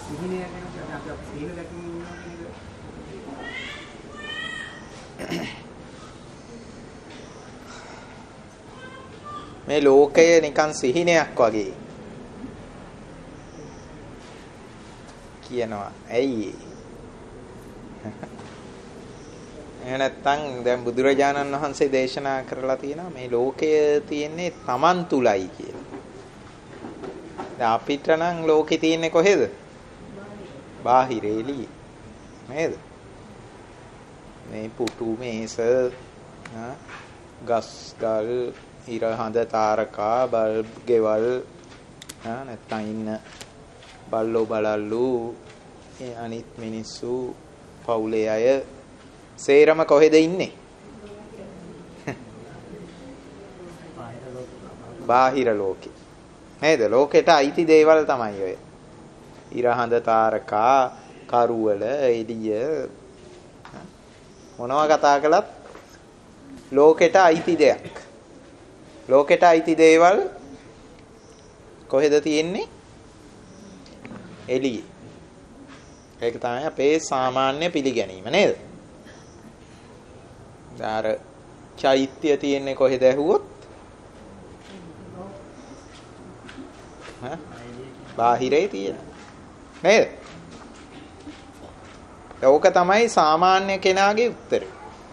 සිහිනය ගැන අපි සිහින දැකීම ඉන්නවා කියන එක. මේ ලෝකය නිකන් සිහිනයක් වගේ කියනවා. ඇයි එහෙ නැත්නම් දැන් බුදුරජාණන් වහන්සේ දේශනා කරලා තියෙනවා මේ ලෝකය තියෙන්නේ Taman තුලයි කියලා. දැන් අපිට නම් ලෝකේ තියෙන්නේ කොහෙද? බාහිර එළියේ. නේද? මේ පුටු මේස ගස් ගල් ඉර හඳ තාරකා බල්බ් ගෙවල් නැත්නම් ඉන්න බල්ලෝ බලල්ලු අනිත් මිනිස්සු පවුලේ අය සේරම කොහෙද ඉන්නේ? බාහිර ලෝකේ. නේද? ලෝකෙට අයිති දේවල් තමයි ඔය. ඉර හඳ තාරකා කරුවල එළිය මොනවා කතා කළත් ලෝකෙට අයිති දෙයක්. ලෝකෙට අයිති දේවල් කොහෙද තියෙන්නේ? එළියේ. ඒක තමයි අපේ සාමාන්‍ය පිළිගැනීම නේද? දාර චෛත්‍ය තියෙන්නේ කොහෙද ඇහුවොත්? බාහිරේ තියෙන. නේද? ඒක තමයි සාමාන්‍ය කෙනාගේ උත්තරය.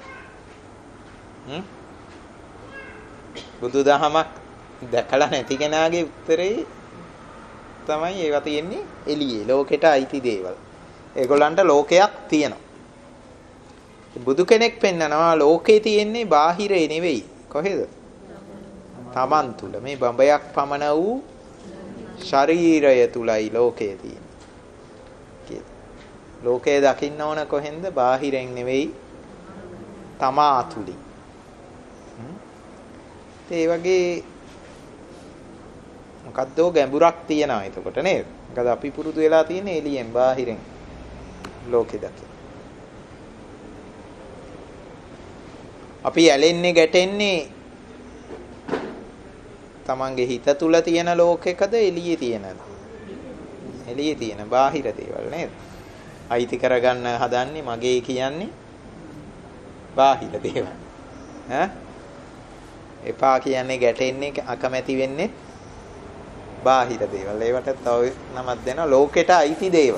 බුදුදහමක් දැකලා නැති කෙනාගේ උත්තරේ තමයි ඒවා තියෙන්නේ එළියේ. ලෝකෙට අයිති දේවල්. ඒගොල්ලන්ට ලෝකයක් තියෙනවා. බුදු කෙනෙක් පෙන්නනවා ලෝකේ තියෙන්නේ බාහිරේ නෙවෙයි. කොහෙද? Taman තුල. මේ බඹයක් පමණ වූ ශරීරය තුලයි ලෝකේ තියෙන්නේ. ලෝකේ දකින්න ඕන කොහෙන්ද? බාහිරෙන් නෙවෙයි. තමා තුලින්. ඒ වගේ මොකද්දෝ ගැඹුරක් තියෙනවා එතකොට නේද? මොකද අපි පුරුදු වෙලා තියෙන්නේ එළියෙන් බාහිරෙන් ලෝකෙ දකින්න. අපි ඇලෙන්නේ ගැටෙන්නේ තමන්ගේ හිත තුල තියෙන ලෝකෙකද එළියේ තියෙනද? එළියේ තියෙන බාහිර දේවල් නේද? අයිති කරගන්න හදන්නේ මගේ කියන්නේ බාහිර දේවල්. එපා කියන්නේ ගැටෙන්නේ අකමැති වෙන්නේ බාහිර දේවල්. ඒවට තව නමක් දෙනවා ලෝකෙට අයිති දේවල්.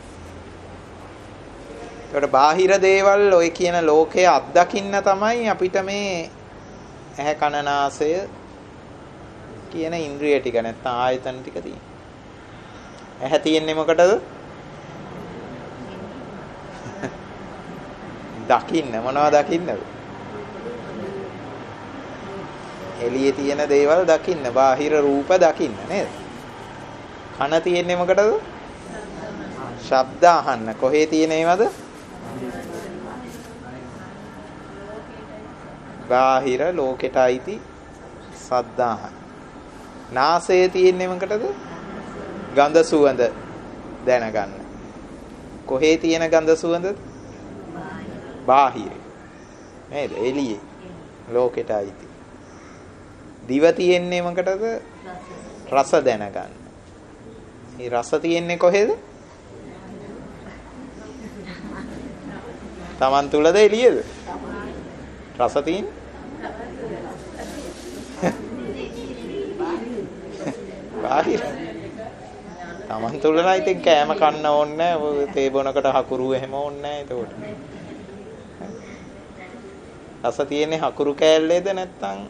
ඒකට බාහිර දේවල් ඔය කියන ලෝකයේ අත්දකින්න තමයි අපිට මේ ඇහැ කන නාසය කියන ඉන්ද්‍රිය ටික නැත්නම් ආයතන ටික තියෙන්නේ. ඇහැ තියෙන්නේ මොකටද? දකින්න. මොනවද දකින්නද? එළියේ තියෙන දේවල් දකින්න. බාහිර රූප දකින්න නේද? කන තියෙන්නේ මොකටද? ශබ්ද අහන්න. කොහේ තියෙන ඒවද? බාහිර ලෝකෙට අයිති ශබ්ද අහන්න. නාසය තියෙන්නේ මොකටද? ගඳ සුවඳ දැනගන්න. කොහේ තියෙන ගඳ සුවඳද? බාහිර. නේද? එළියේ ලෝකෙට අයිති. දිව තියෙන්නේ මොකටද? රස දැනගන්න. මේ රස තියෙන්නේ කොහෙද? Taman තුලද එළියේද? රස තියෙන්නේ බාහිර. Taman තුල නම් ඉතින් කෑම කන්න ඕනේ නැහැ. තේ බොනකට හකුරු එහෙම ඕනේ නැහැ. ඒතකොට රස තියෙන්නේ හකුරු කෑල්ලේද නැත්නම්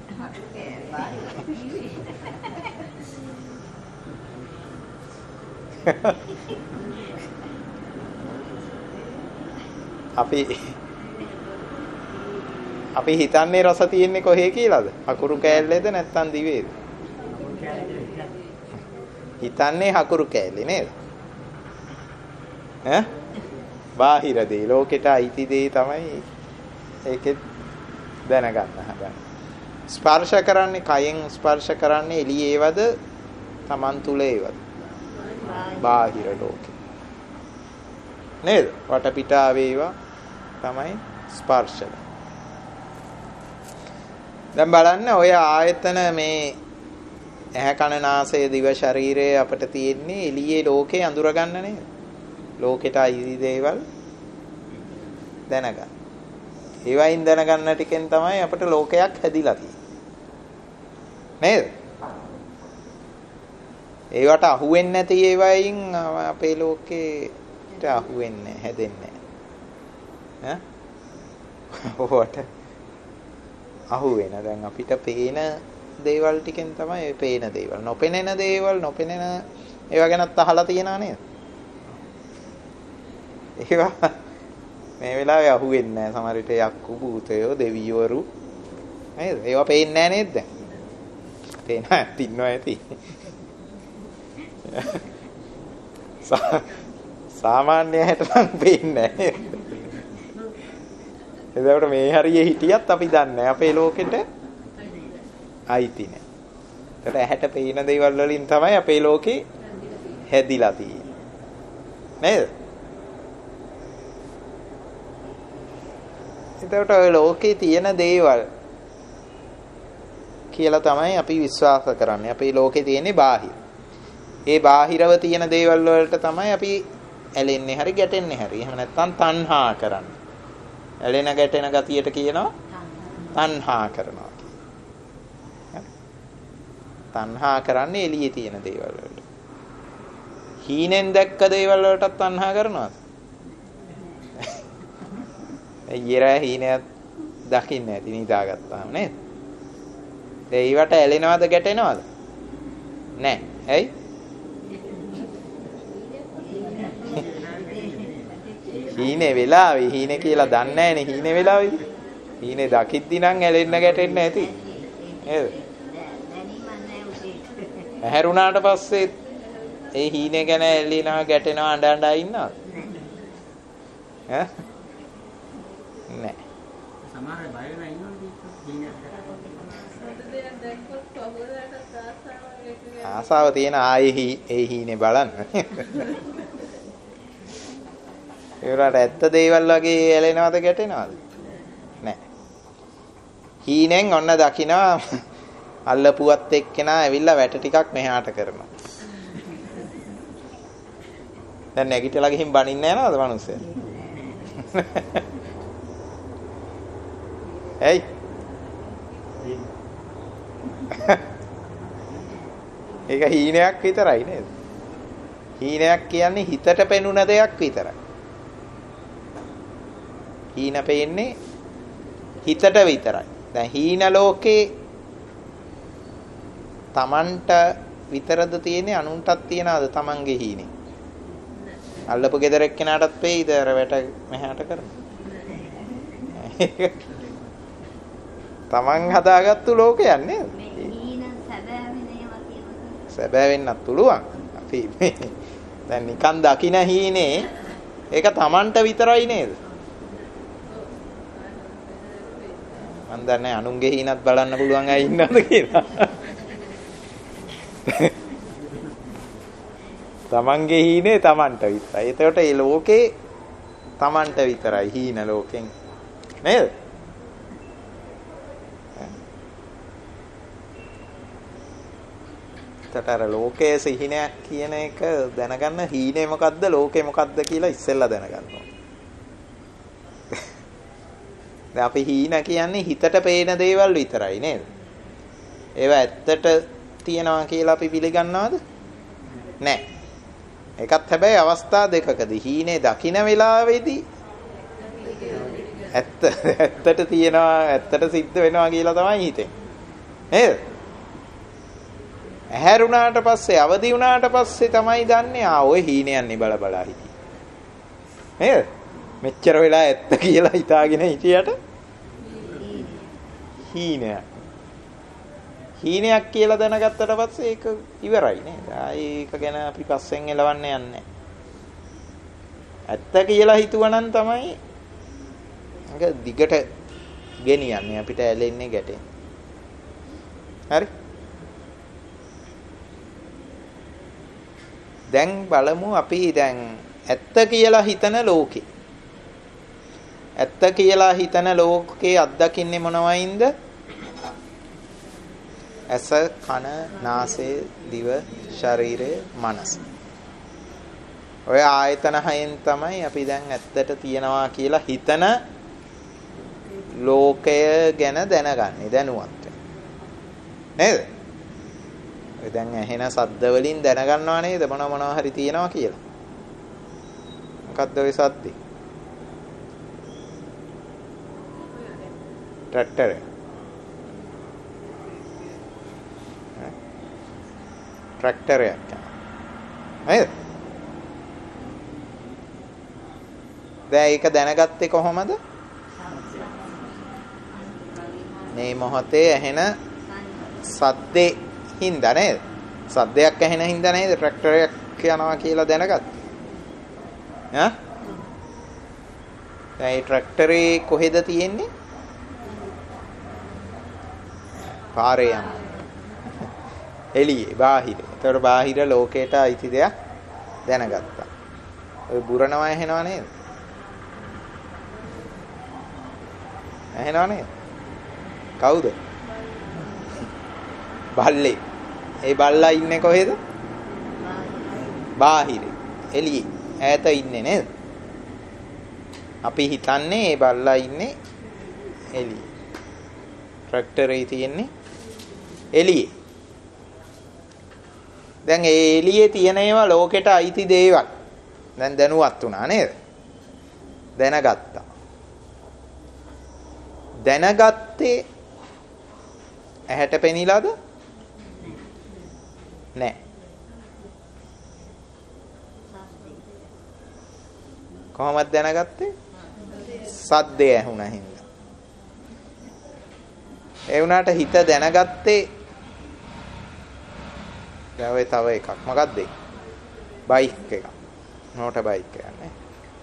අපි හිතන්නේ රස තියෙන්නේ කොහේ කියලාද? හකුරු කෑල්ලේද නැත්නම් දිවේද? හිතන්නේ හකුරු කෑල්ලේ නේද? බාහිර දේ ලෝකෙට අයිති දේ තමයි ඒකෙත් දැනගන්න හදන්නේ. ස්පර්ශ කරන්නේ කයෙන් ස්පර්ශ කරන්නේ එළියේ ඒවද? Taman තුල ඒවද? බාහිර ලෝකෙ. නේද? වටපිටාවේ ඒවා තමයි ස්පර්ශ. දැන් බලන්න ඔය ආයතන මේ ඇහැ කන නාසය දිව ශරීරය අපිට තියෙන්නේ එළියේ ලෝකේ අඳුරගන්න නේද? ලෝකෙට අයිති දේවල් දැනගන්න. ඒවයින් දැනගන්න ටිකෙන් තමයි අපිට ලෝකයක් හැදිලා තියෙන්නේ. නේද? ඒවට අහුවෙන්නේ නැති ඒවයින් අපේ ලෝකෙට අහුවෙන්නේ හැදෙන්නේ නැහැ. ඔවට අහුවෙන දැන් අපිට පේන දේවල් ටිකෙන් තමයි ඒ පේන දේවල්. නොපෙනෙන දේවල් නොපෙනෙන ඒවා ගැනත් අහලා තියනා නේද? ඒවා මේ වෙලාවේ අහුවෙන්නේ නැහැ. සමහර විට යක්කු භූතයෝ දෙවියවරු නේද? ඒවා පේන්නේ නැහැ නේද දැන්? පේන ඇතින්නවා ඇති. සාමාන්‍ය හැට නම් පේන්නේ නැහැ. එතකොට මේ හරියේ හිටියත් අපි දන්නේ අපේ ලෝකෙට අයිති නෑ. ඒකට ඇහැට පේන දේවල් වලින් තමයි අපේ ලෝකේ හැදිලා තියෙන්නේ. නේද? එතකොට ඔය ලෝකේ තියෙන දේවල් කියලා තමයි අපි විශ්වාස කරන්නේ. අපේ ලෝකේ තියෙන්නේ බාහිර. ඒ බාහිරව තියෙන දේවල් වලට තමයි අපි ඇලෙන්නේ හරි ගැටෙන්නේ හරි. එහෙම නැත්නම් තණ්හා කරන්නේ. ඇලෙන ගැටෙන ගතියට කියනවා තණ්හා කරනවා කියලා. තණ්හා කරන්නේ එළියේ තියෙන දේවල් වලට. හීනෙන් දැක්ක දේවල් වලටත් තණ්හා කරනවද? ඊයරා හීනයක් දකින්න ඇති නිදාගත්තාම නේද? ඒවට ඇලෙනවද ගැටෙනවද? නෑ. ඇයි? හීනේ වෙලාවේ හීනේ කියලා දන්නේ නැනේ හීනේ වෙලාවේ. හීනේ දකිද්දි නම් ඇලෙන්න ගැටෙන්න ඇති. නේද? ඇහැරුණාට පස්සේ ඒ හීනේ ගැන ඇලිනවා ගැටෙනවා අඬ අඬ ඉන්නවද? ඈ? නෑ. සමහර බය වෙලා ඉන්නවා ආසාව තියෙන ආයේ ඒ හීනේ බලන්න. ඒවට ඇත්ත දේවල් වගේ ඇලෙනවද ගැටෙනවද? නෑ. හීනෙන් ඔන්න දකිනවා අල්ලපුවත් එක්කෙනා ඇවිල්ලා වැට ටිකක් මෙහාට කරනවා. දැන් නැගිටලා ගිහින් බනින්න යනවද මිනිස්සු? ඇයි? ඒක හීනයක් විතරයි නේද? හීනයක් කියන්නේ හිතට පෙනුන දෙයක් විතරයි. හීන පෙන්නේ හිතට විතරයි. දැන් හීන ලෝකේ Tamanට විතරද තියෙන්නේ අනුන්ටත් තියනවාද Tamanගේ හීනේ? අල්ලපු ගෙදර එක්කෙනාටත් පෙයිද අර වැට මෙහාට කරනවා? Taman හදාගත්තු ලෝකයක් නේද? හීන සැබෑවෙන ඒවා කියනවා. සැබෑ වෙන්නත් පුළුවන්. අපි දැන් නිකන් දකින හීනේ ඒක Tamanට විතරයි නේද? මන් දන්නේ අනුන්ගේ හීනත් බලන්න පුළුවන් අය ඉන්නවද කියලා. තමන්ගේ හීනේ තමන්ට විතරයි. ඒතකොට මේ ලෝකේ තමන්ට විතරයි හීන ලෝකෙන්. නේද? තතර ලෝකයේ සිහිනයක් කියන එක දැනගන්න හීනේ මොකද්ද ලෝකේ මොකද්ද කියලා ඉස්සෙල්ලා දැනගන්න ඕනේ. දැන් අපි හීන කියන්නේ හිතට පේන දේවල් විතරයි නේද? ඒවා ඇත්තට තියනවා කියලා අපි පිළිගන්නවද? නැහැ. ඒකත් හැබැයි අවස්ථා දෙකකදී හීනේ දකින්න වෙලාවේදී ඇත්තට තියනවා ඇත්තට සිද්ධ වෙනවා කියලා තමයි හිතෙන්නේ. නේද? ඇහැරුණාට පස්සේ අවදි වුණාට පස්සේ තමයි දන්නේ ඔය හීනයන්නේ බල බලා හිටියේ. නේද? මෙච්චර වෙලා ඇත්ත කියලා හිතාගෙන හිටියට හීනයක් කියලා දැනගත්තට පස්සේ ඒක ඉවරයි නේද? ආයේ ඒක ගැන අපි පස්සෙන් එලවන්න යන්නේ. ඇත්ත කියලා හිතුවනම් තමයි ඒක දිගට ගෙනියන්නේ අපිට ඇලෙන්නේ ගැටෙන්නේ. හරි? දැන් බලමු අපි දැන් ඇත්ත කියලා හිතන ලෝකේ. ඇත්ත කියලා හිතන ලෝකේ අත්දකින්නේ මොනවයින්ද? ඇස, කන, නාසය, දිව, ශරීරය, මනස. ඔය ආයතන හයෙන් තමයි අපි දැන් ඇත්තට තියනවා කියලා හිතන ලෝකය ගැන දැනගන්නේ දැනුවත්. නේද? ඔය දැන් ඇහෙන ශබ්ද වලින් දැනගන්නවා නේද මොනවා හරි තියනවා කියලා. මොකද්ද ඔය සද්දේ? ට්‍රැක්ටර්. ට්‍රැක්ටරයක් නේද? දැන් ඒක දැනගත්තේ කොහොමද? මේ මොහොතේ ඇහෙන සද්දේ හින්දා නේද? සද්දයක් ඇහෙන හින්දා නේද ට්‍රැක්ටරයක් යනවා කියලා දැනගත්තේ? ඈ? දැන් මේ ට්‍රැක්ටරේ කොහෙද තියෙන්නේ? පාරේ යන. එළියේ බාහිර. ඒතකොට බාහිර ලෝකයට අයිති දෙයක් දැනගත්තා. ඔය බුරනවා ඇහෙනව නේද? ඇහෙනව නේද? කවුද? බල්ලේ. ඒ බල්ලා ඉන්නේ කොහෙද? බාහිර. එළියේ. ඈත ඉන්නේ නේද? අපි හිතන්නේ මේ බල්ලා ඉන්නේ එළියේ. ට්‍රැක්ටරේ තියෙන්නේ එළියේ. දැන් ඒ එළියේ තියෙන ඒවා ලෝකෙට අයිති දේවල්. දැන් දැනුවත් වුණා නේද? දැනගත්තා. දැනගත්තේ ඇහැට පෙනිලාද? නෑ. කොහොමද දැනගත්තේ? සද්දය ඇහුණා හින්දා. ඒ වුණාට හිත දැනගත්තේ දැන් ඔය තව එකක්. මොකක්ද ඒ? බයික් එක. මෝටර් බයික් එක නේ.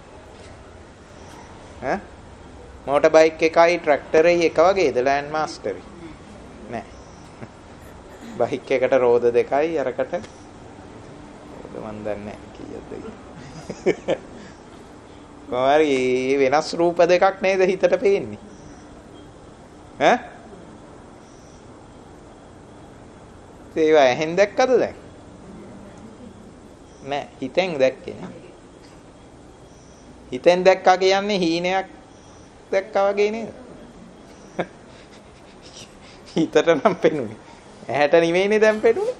ඈ? මෝටර් බයික් එකයි ට්‍රැක්ටරේ එක වගේද ලෑන්ඩ් මාස්ටරේ? නෑ. බයික් එකට රෝද දෙකයි අරකට මන් දන්නේ නැහැ කීයද. කොහරි වෙනස් රූප දෙකක් නේද හිතට පේන්නේ? ඈ? ඒවා ඇහෙන් දැක්කද දැන්? නෑ හිතෙන් දැක්කේ නේ. හිතෙන් දැක්කා කියන්නේ හීනයක් දැක්කා වගේ නේද? හිතට නම් පෙනුනේ. ඇහැට නෙවෙයිනේ දැන් පෙනුනේ.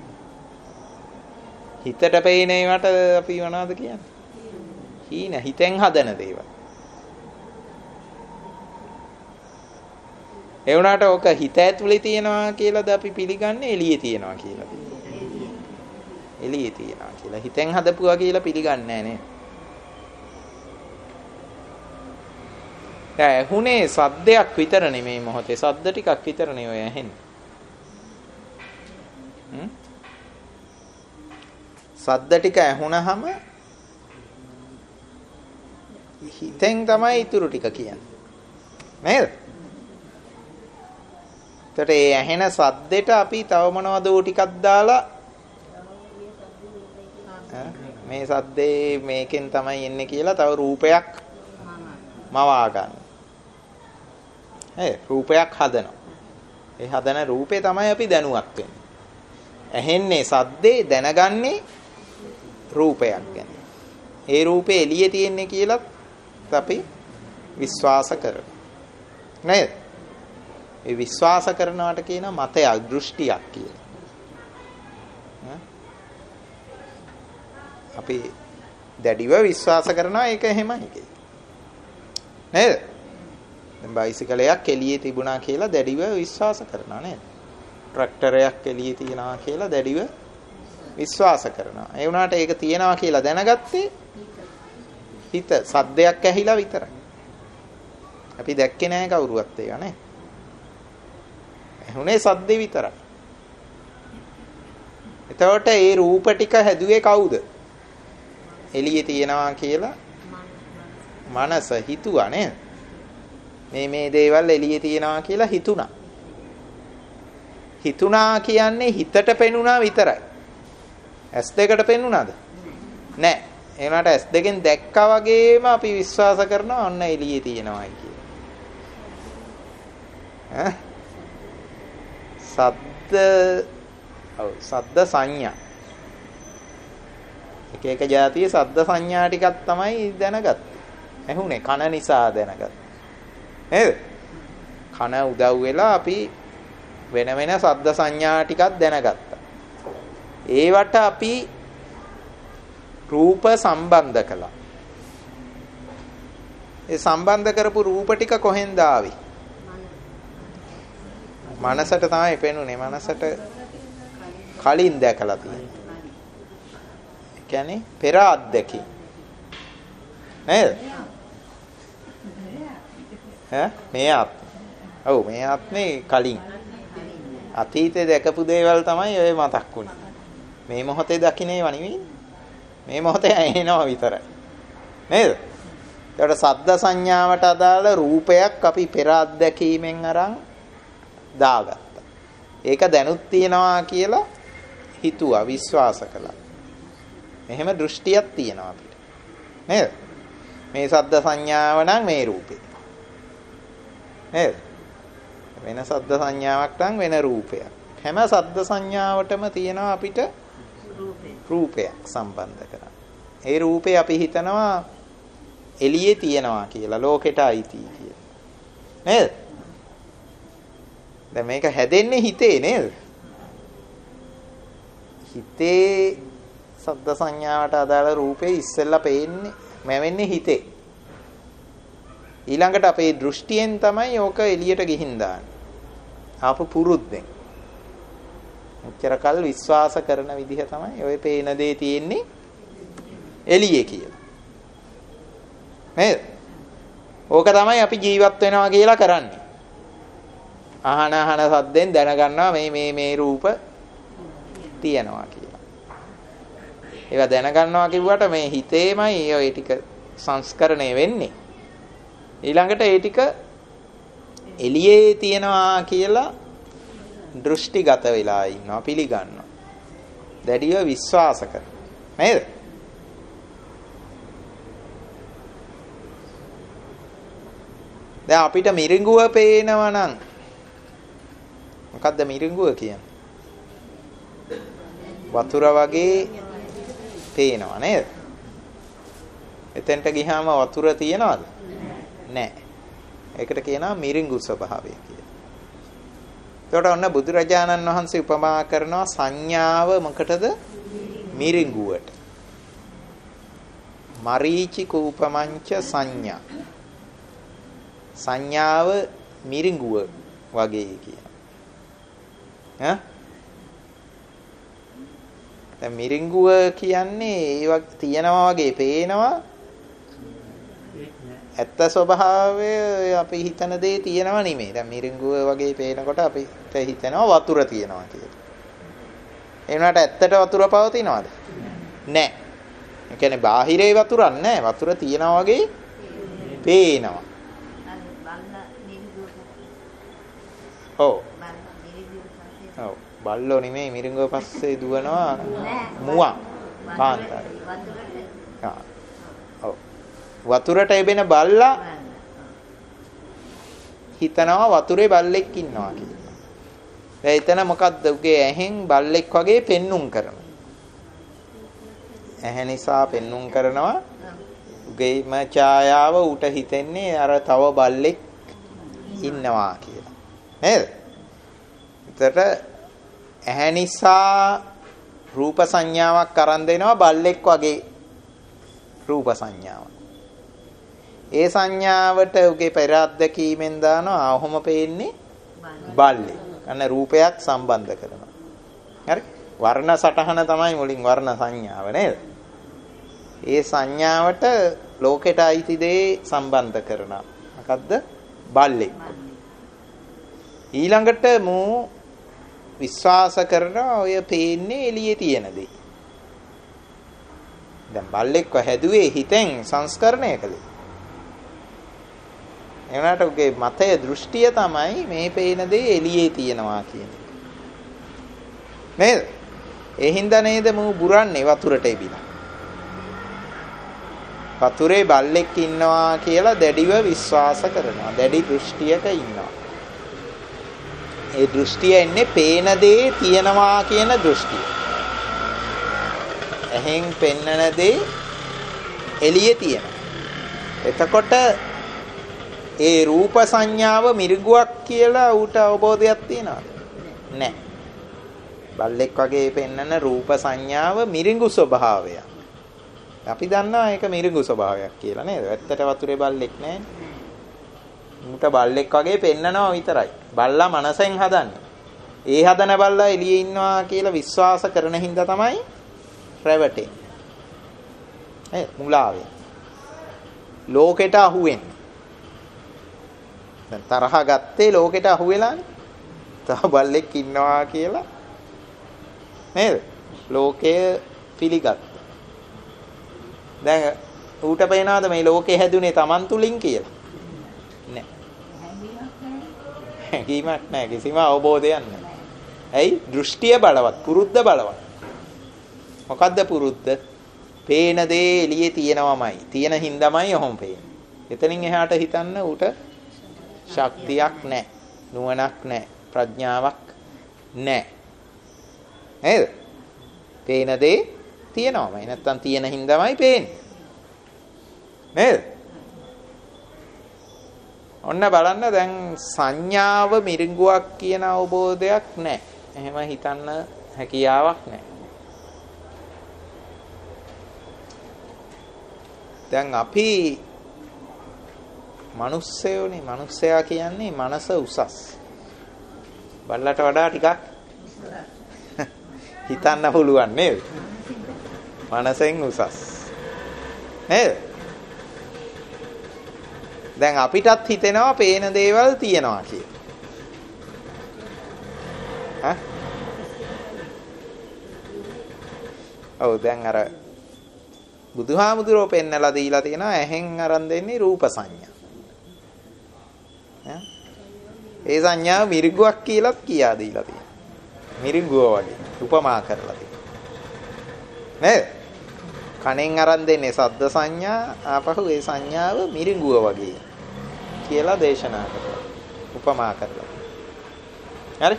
හිතට පේන ඒවට අපි මොනවද කියන්නේ? හීන හිතෙන් හදන දේවල්. ඒ වුණාට ඔක හිත ඇතුලේ තියනවා කියලාද අපි පිළිගන්නේ එළියේ තියනවා කියලා. එළියේ තියනවා කියලා. හිතෙන් හදපුවා කියලා පිළිගන්නේ නැහැ නේ. දැන් ඇහුනේ සද්දයක් විතර නෙමේ මොහොතේ. සද්ද ටිකක් විතරනේ ඔය ඇහෙන්නේ. සද්ද ටික ඇහුනහම හිතෙන් තමයි ඊටු ටික කියන්නේ. නේද? එතකොට ඒ ඇහෙන සද්දෙට අපි තව මොනවද ඌ ටිකක් දාලා මේ සද්දේ මේකෙන් තමයි එන්නේ කියලා තව රූපයක් මවා ගන්න. රූපයක් හදනවා. ඒ හදන රූපේ තමයි අපි දැනුවත් වෙන්නේ. ඇහෙන්නේ සද්දේ දැනගන්නේ රූපයක් ගැන. ඒ රූපේ එළියේ තියෙන්නේ කියලා අපි විශ්වාස කරනවා. නේද? ඒ විශ්වාස කරනවට කියන මතයක් දෘෂ්ටියක් කියලා. අපි දැඩිව විශ්වාස කරනවා ඒක එහෙමයි කියලා. නේද? දැන් බයිසිකලයක් එළියේ තිබුණා කියලා දැඩිව විශ්වාස කරනවා නේද? ට්‍රැක්ටරයක් එළියේ තියනවා කියලා දැඩිව විශ්වාස කරනවා. ඒ වුණාට ඒක තියනවා කියලා දැනගත්තේ හිත සද්දයක් ඇහිලා විතරයි. අපි දැක්කේ නැහැ කවුරුවත් ඒක නේ. ඇහුනේ සද්දේ විතරයි. එතකොට ඒ රූප ටික හැදුවේ කවුද? එළියේ තියනවා කියලා මනස හිතුවා නේද? මේ දේවල් එළියේ තියනවා කියලා හිතුණා. හිතුණා කියන්නේ හිතට පෙනුණා විතරයි. S2කට පෙනුණාද? නැහැ. ඒ වුණාට S2කින් දැක්කා වගේම අපි විශ්වාස කරනවා ඔන්න එළියේ තියෙනවායි කියලා. සද්ද සංඥා. එක જાතියේ සද්ද සංඥා ටිකක් තමයි දැනගත්තේ. ඇහුනේ කන නිසා දැනගත්තා. නේද? කන උදව් වෙලා අපි වෙන වෙන සද්ද සංඥා ටිකක් දැනගත්තා. ඒවට අපි රූප සම්බන්ධ කළා. ඒ සම්බන්ධ කරපු රූප ටික කොහෙන්ද ආවේ? මනසට තමයි පෙනුනේ. මනසට කලින් දැකලා තියෙනවා. ඒ කියන්නේ පෙර අත්දැකීම්. නේද? මේ ආත්මය. ඔව් මේ ආත්මේ කලින් අතීතේ දැකපු දේවල් තමයි ඔය මතක් වුනේ. මේ මොහොතේ දකින්නේව නෙවෙයි. මේ මොහොතේ ඇහෙනවා විතරයි. නේද? ඒකට සද්ද සංඥාවට අදාළ රූපයක් අපි පෙර අත්දැකීමෙන් අරන් දාගත්තා. ඒක දැනුත් තියනවා කියලා හිතුවා, විශ්වාස කළා. මෙහෙම දෘෂ්ටියක් තියෙනවා අපිට. නේද? මේ සද්ද සංඥාව නම් මේ රූපේ. නේද? වෙන සද්ද සංඥාවක් නම් වෙන රූපයක්. හැම සද්ද සංඥාවටම තියෙනවා අපිට රූපයක් සම්බන්ධ කරලා. ඒ රූපේ අපි හිතනවා එළියේ තියෙනවා කියලා, ලෝකෙට අයිති කියලා. නේද? දැන් මේක හැදෙන්නේ හිතේ නේද? හිතේ සද්ද සංඥාවට අදාළ රූපේ ඉස්සෙල්ලා පේන්නේ, මැවෙන්නේ හිතේ. ඊළඟට අපේ දෘෂ්ටියෙන් තමයි ඕක එළියට ගිහින් දාන්නේ. ආපු පුරුද්දෙන්. උච්චර කල් විශ්වාස කරන විදිහ තමයි ඔය පේන දේ තියෙන්නේ එළියේ කියලා. නේද? ඕක තමයි අපි ජීවත් වෙනවා කියලා කරන්නේ. අහන සද්දෙන් දැනගන්නවා මේ රූප තියෙනවා කියලා. ඒවා දැනගන්නවා කිව්වට මේ හිතේමයි ඔය ටික සංස්කරණය වෙන්නේ. ඊළඟට ඒ ටික එළියේ තියනවා කියලා දෘෂ්ටිගත වෙලා ඉන්නවා, පිළිගන්නවා. දැඩිව විශ්වාස කරනවා. නේද? දැන් අපිට මිරිඟුව පේනවා නම් මොකද්ද මිරිඟුව කියන්නේ? වතුර වගේ පේනවා නේද? එතෙන්ට ගියාම වතුර තියනවද? නැහැ. ඒකට කියනවා මිරිඟු ස්වභාවය කියලා. එතකොට ඔන්න බුදුරජාණන් වහන්සේ උපමා කරනවා සංඥාව මොකටද? මිරිඟුවට. මරීචි කූපමංච සංඥා. සංඥාව මිරිඟුව වගේ කියනවා. දැන් මිරිඟුව කියන්නේ ඒ තියනවා වගේ පේනවා. ඇත්ත ස්වභාවය අපි හිතන දේ තියෙනව නෙමෙයි. දැන් මිරිඟුව වගේ පේනකොට අපිට හිතෙනවා වතුර තියෙනවා කියලා. ඒ වුණාට ඇත්තට වතුර පවතිනවද? නැහැ. ඒ කියන්නේ බාහිරේ වතුරක් නැහැ. වතුර තියෙනවා වගේ පේනවා. ඔව්. ඔව්. බල්ලෝ නෙමෙයි මිරිඟුව පස්සේ දුවනවා මුවා. කාන්තාරේ. ඔව්. වතුරට එබෙන බල්ලා හිතනවා වතුරේ බල්ලෙක් ඉන්නවා කියලා. දැන් එතන මොකද්ද? උගේ ඇහෙන් බල්ලෙක් වගේ පෙන්눔 කරනවා. ඇහැ නිසා පෙන්눔 කරනවා. උගේම ඡායාව උට හිතෙන්නේ අර තව බල්ලෙක් ඉන්නවා කියලා. නේද? එතකොට ඇහැ නිසා රූප සංඥාවක් අරන් දෙනවා බල්ලෙක් වගේ රූප සංඥාවක්. ඒ සංඥාවට උගේ පෙර අත්දැකීමෙන් දානවා ඔහොම පේන්නේ බල්ලෙක්. අන්න රූපයක් සම්බන්ධ කරනවා. හරි? වර්ණ සටහන තමයි මුලින් වර්ණ සංඥාව නේද? ඒ සංඥාවට ලෝකෙට අයිති දේ සම්බන්ධ කරනවා. මොකද්ද? බල්ලෙක්. ඊළඟට මූ විශ්වාස කරනවා ඔය පේන්නේ එළියේ තියෙන දේ. දැන් බල්ලෙක්ව හැදුවේ හිතෙන් සංස්කරණය කළේ. එවනට උගේ මතය දෘෂ්ටිය තමයි මේ පේන දේ එළියේ තියෙනවා කියන්නේ. නේද? ඒ හින්දා නේද මූ බුරන්නේ වතුරට එබිලා. වතුරේ බල්ලෙක් ඉන්නවා කියලා දැඩිව විශ්වාස කරනවා. දැඩි දෘෂ්ටියක ඉන්නවා. ඒ දෘෂ්ටිය එන්නේ පේන දේ තියනවා කියන දෘෂ්ටිය. එහෙන් පෙන්නන දේ එළියේ තියෙනවා. එතකොට ඒ රූප සංඥාව මිරිගුවක් කියලා ඌට අවබෝධයක් තියනවද? නැහැ. බල්ලෙක් වගේ පෙන්නන රූප සංඥාව මිරිඟු ස්වභාවය. අපි දන්නවා ඒක මිරිඟු ස්වභාවයක් කියලා නේද? ඇත්තට වතුරේ බල්ලෙක් නැහැ. ඌට බල්ලෙක් වගේ පෙන්නනවා විතරයි. බල්ලා මනසෙන් හදන්නේ. ඒ හදන බල්ලා එළියේ ඉන්නවා කියලා විශ්වාස කරන හින්දා තමයි රැවටෙන්නේ. මුලාවේ. ලෝකෙට අහුවෙන්නේ. දැන් තරහ ගත්තේ ලෝකෙට අහුවෙලානේ. තව බල්ලෙක් ඉන්නවා කියලා නේද? ලෝකය පිළිගත්තා. දැන් ඌට පේනවාද මේ ලෝකේ හැදුනේ Taman තුලින් කියලා? නෑ. හැඟීමක් නෑ. කිසිම අවබෝධයක් නෑ. ඇයි? දෘෂ්ටිය බලවත්, පුරුද්ද බලවත්. මොකද්ද පුරුද්ද? පේන දේ එළියේ තියෙනවමයි. තියෙන හින්දාමයි ඔහොම පේන්නේ. එතනින් එහාට හිතන්න ඌට ශක්තියක් නැහැ. නුවණක් නැහැ. ප්‍රඥාවක් නැහැ. නේද? පේන දේ තියෙනවමයි. නැත්තම් තියෙන හින්දාමයි පේන්නේ. නේද? ඔන්න බලන්න දැන් සංඥාව මිරිඟුවක් කියන අවබෝධයක් නැහැ. එහෙම හිතන්න හැකියාවක් නැහැ. දැන් අපි මිනිස්සයෝනේ. මිනිස්සයා කියන්නේ මනස උසස්. බල්ලට වඩා ටිකක් හිතන්න පුළුවන් නේද? මනසෙන් උසස්. නේද? දැන් අපිටත් හිතෙනවා පේන දේවල් තියනවා කියලා. ඔව් දැන් අර බුදුහාමුදුරුවෝ පෙන්නලා දීලා තියෙනවා ඇහෙන් අරන් දෙන්නේ රූප සංඥා. ඒ සංඥා මිරිඟුවක් කියලාත් කියා දීලා තියෙනවා. මිරිඟුව වගේ උපමා කරලා තියෙනවා. නේද? කනෙන් අරන් දෙන්නේ සද්ද සංඥා ආපහු ඒ සංඥාව මිරිඟුව වගේ කියලා දේශනා කරලා උපමා කරලා. හරි?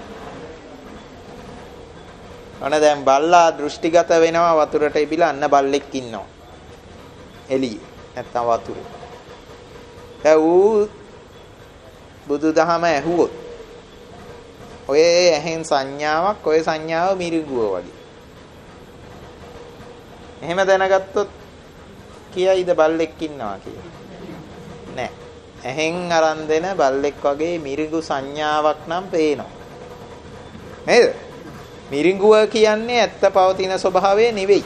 අනේ දැන් බල්ලා දෘෂ්ටිගත වෙනවා වතුරට ඉබිලා අන්න බල්ලෙක් ඉන්නවා. එළියේ නැත්තම් වතුරේ. දැන් ඌ බුදුදහම ඇහුවොත් ඔය ඇහෙන් සංඥාවක් ඔය සංඥාව මිරිඟුව වගේ. එහෙම දැනගත්තොත් කියයිද බල්ලෙක් ඉන්නවා කියලා? නෑ. ඇහෙන් අරන් දෙන බල්ලෙක් වගේ මිරිඟු සංඥාවක් නම් පේනවා. නේද? මිරිඟුව කියන්නේ ඇත්ත පවතින ස්වභාවය නෙවෙයි.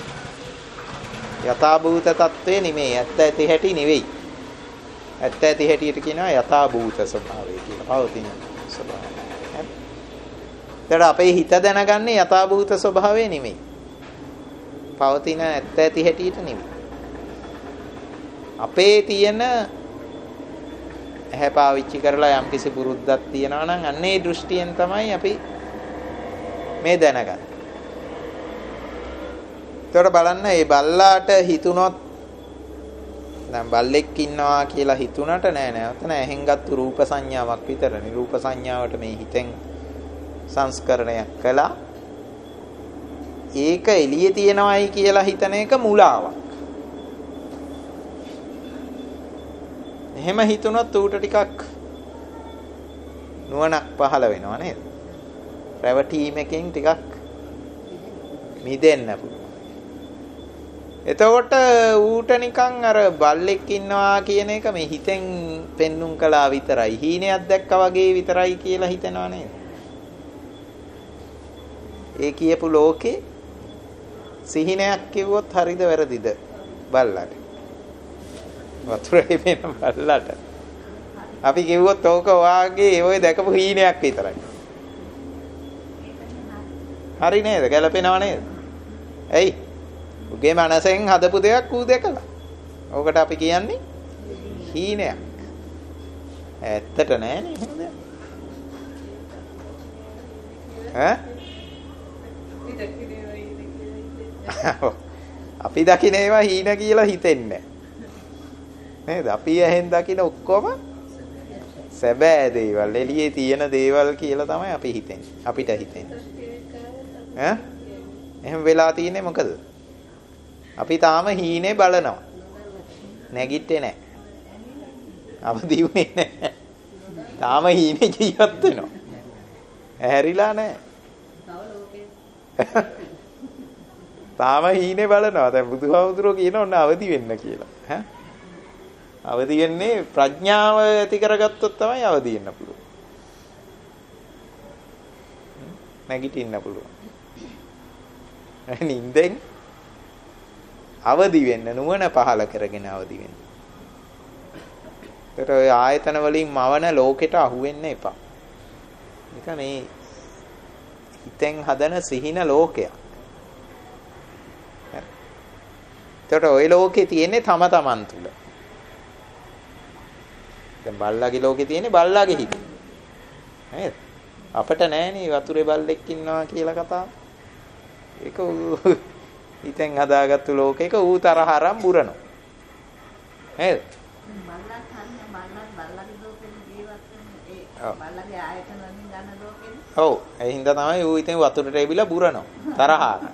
යථාභූත තත්ත්වේ නෙමෙයි. ඇත්ත ඇති හැටි නෙවෙයි. ඇත්ත ඇති හැටියට කියනවා යථාභූත ස්වභාවය කියලා. පවතින ස්වභාවය. හරි. ඒතර අපේ හිත දැනගන්නේ යථාභූත ස්වභාවය නෙමෙයි. පවතින ඇත්ත ඇති හැටියට නෙමෙයි. අපේ තියෙන ඇහැ පාවිච්චි කරලා යම්කිසි පුරුද්දක් තියනවා නම් අන්නේ දෘෂ්ටියෙන් තමයි අපි මේ දැනගන්නේ. ඒතකොට බලන්න මේ බල්ලාට හිතුනොත් දැන් බල්ලෙක් ඉන්නවා කියලා හිතුණට නෑ ඔතන ඇහෙන් ගත්තු රූප සංඥාවක් විතරනේ. රූප සංඥාවට මේ හිතෙන් සංස්කරණයක් කළා. ඒක එළියේ තියෙනවයි කියලා හිතන එක මුලාවක්. එහෙම හිතුනොත් ඌට ටිකක් නුවණක් පහළ වෙනවා නේද? රැවටීමකින් ටිකක් මිදෙන්න පුළුවන්. එතකොට ඌට නිකන් අර බල්ලෙක් ඉන්නවා කියන එක මේ හිතෙන් පෙන්눔 කළා විතරයි. හීනයක් දැක්කා වගේ විතරයි කියලා හිතනවා නේද? ඒ කියපු ලෝකේ සිහිනයක් කිව්වොත් හරිද වැරදිද බල්ලට? වතුරේ වෙන බල්ලට. අපි කිව්වොත් ඕක වාගේ ඔය දැකපු හීනයක් විතරයි. හරි නේද? ගැලපෙනව නේද? ඇයි? උගේ මනසෙන් හදපු දෙයක් ඌ දැකලා. ඕකට අපි කියන්නේ හීනයක්. ඇත්තට නෑනේ එහෙම දෙයක්. අපි දකින්න ඒවා හීන කියලා හිතෙන්නේ නේද? අපි ඇහෙන් දකින්න ඔක්කොම සැබෑ දේවල් එළියේ තියෙන දේවල් කියලා තමයි අපි හිතන්නේ. අපිට හිතෙන්නේ. ඈ? එහෙම වෙලා තියෙන්නේ මොකද? අපි තාම හීනේ බලනවා. නැගිට්ටේ නැහැ. අවදි වුණේ නැහැ. තාම හීනේ ජීවත් වෙනවා. ඇහැරිලා නැහැ. තාම හීනේ බලනවා. දැන් බුදුහාමුදුරුවෝ කියන ඔන්න අවදි වෙන්න කියලා. ඈ? අවදි වෙන්නේ ප්‍රඥාව ඇති කරගත්තොත් තමයි අවදි වෙන්න පුළුවන්. නැගිටින්න පුළුවන්. නිින්දෙන් අවදි වෙන්න නුවණ පහල කරගෙන අවදි වෙන්න. ඒතර ඔය ආයතන වලින් මවන ලෝකෙට අහු වෙන්න එපා. මේක මේ හිතෙන් හදන සිහින ලෝකයක්. ඒතර ඔය ලෝකේ තියෙන්නේ තම තමන් තුල. දැන් බල්ලාගේ ලෝකේ තියෙන්නේ බල්ලාගේ හිත. නේද? අපිට නෑනේ වතුරේ බල්ලෙක් ඉන්නවා කියලා කතාව. ඒක හිතෙන් හදාගත්තු ලෝකයක ඌ තරහ අරන් බුරනවා. නේද? බල්ලාගේ ලෝකෙ ජීවත් වෙන්නේ ඒ බල්ලාගේ ආයතන වලින් ගන්න ලෝකෙනේ. ඔව්. ඒ හින්දා තමයි ඌ ඉතින් වතුරට ඇවිල්ලා බුරනවා. තරහ අරන්.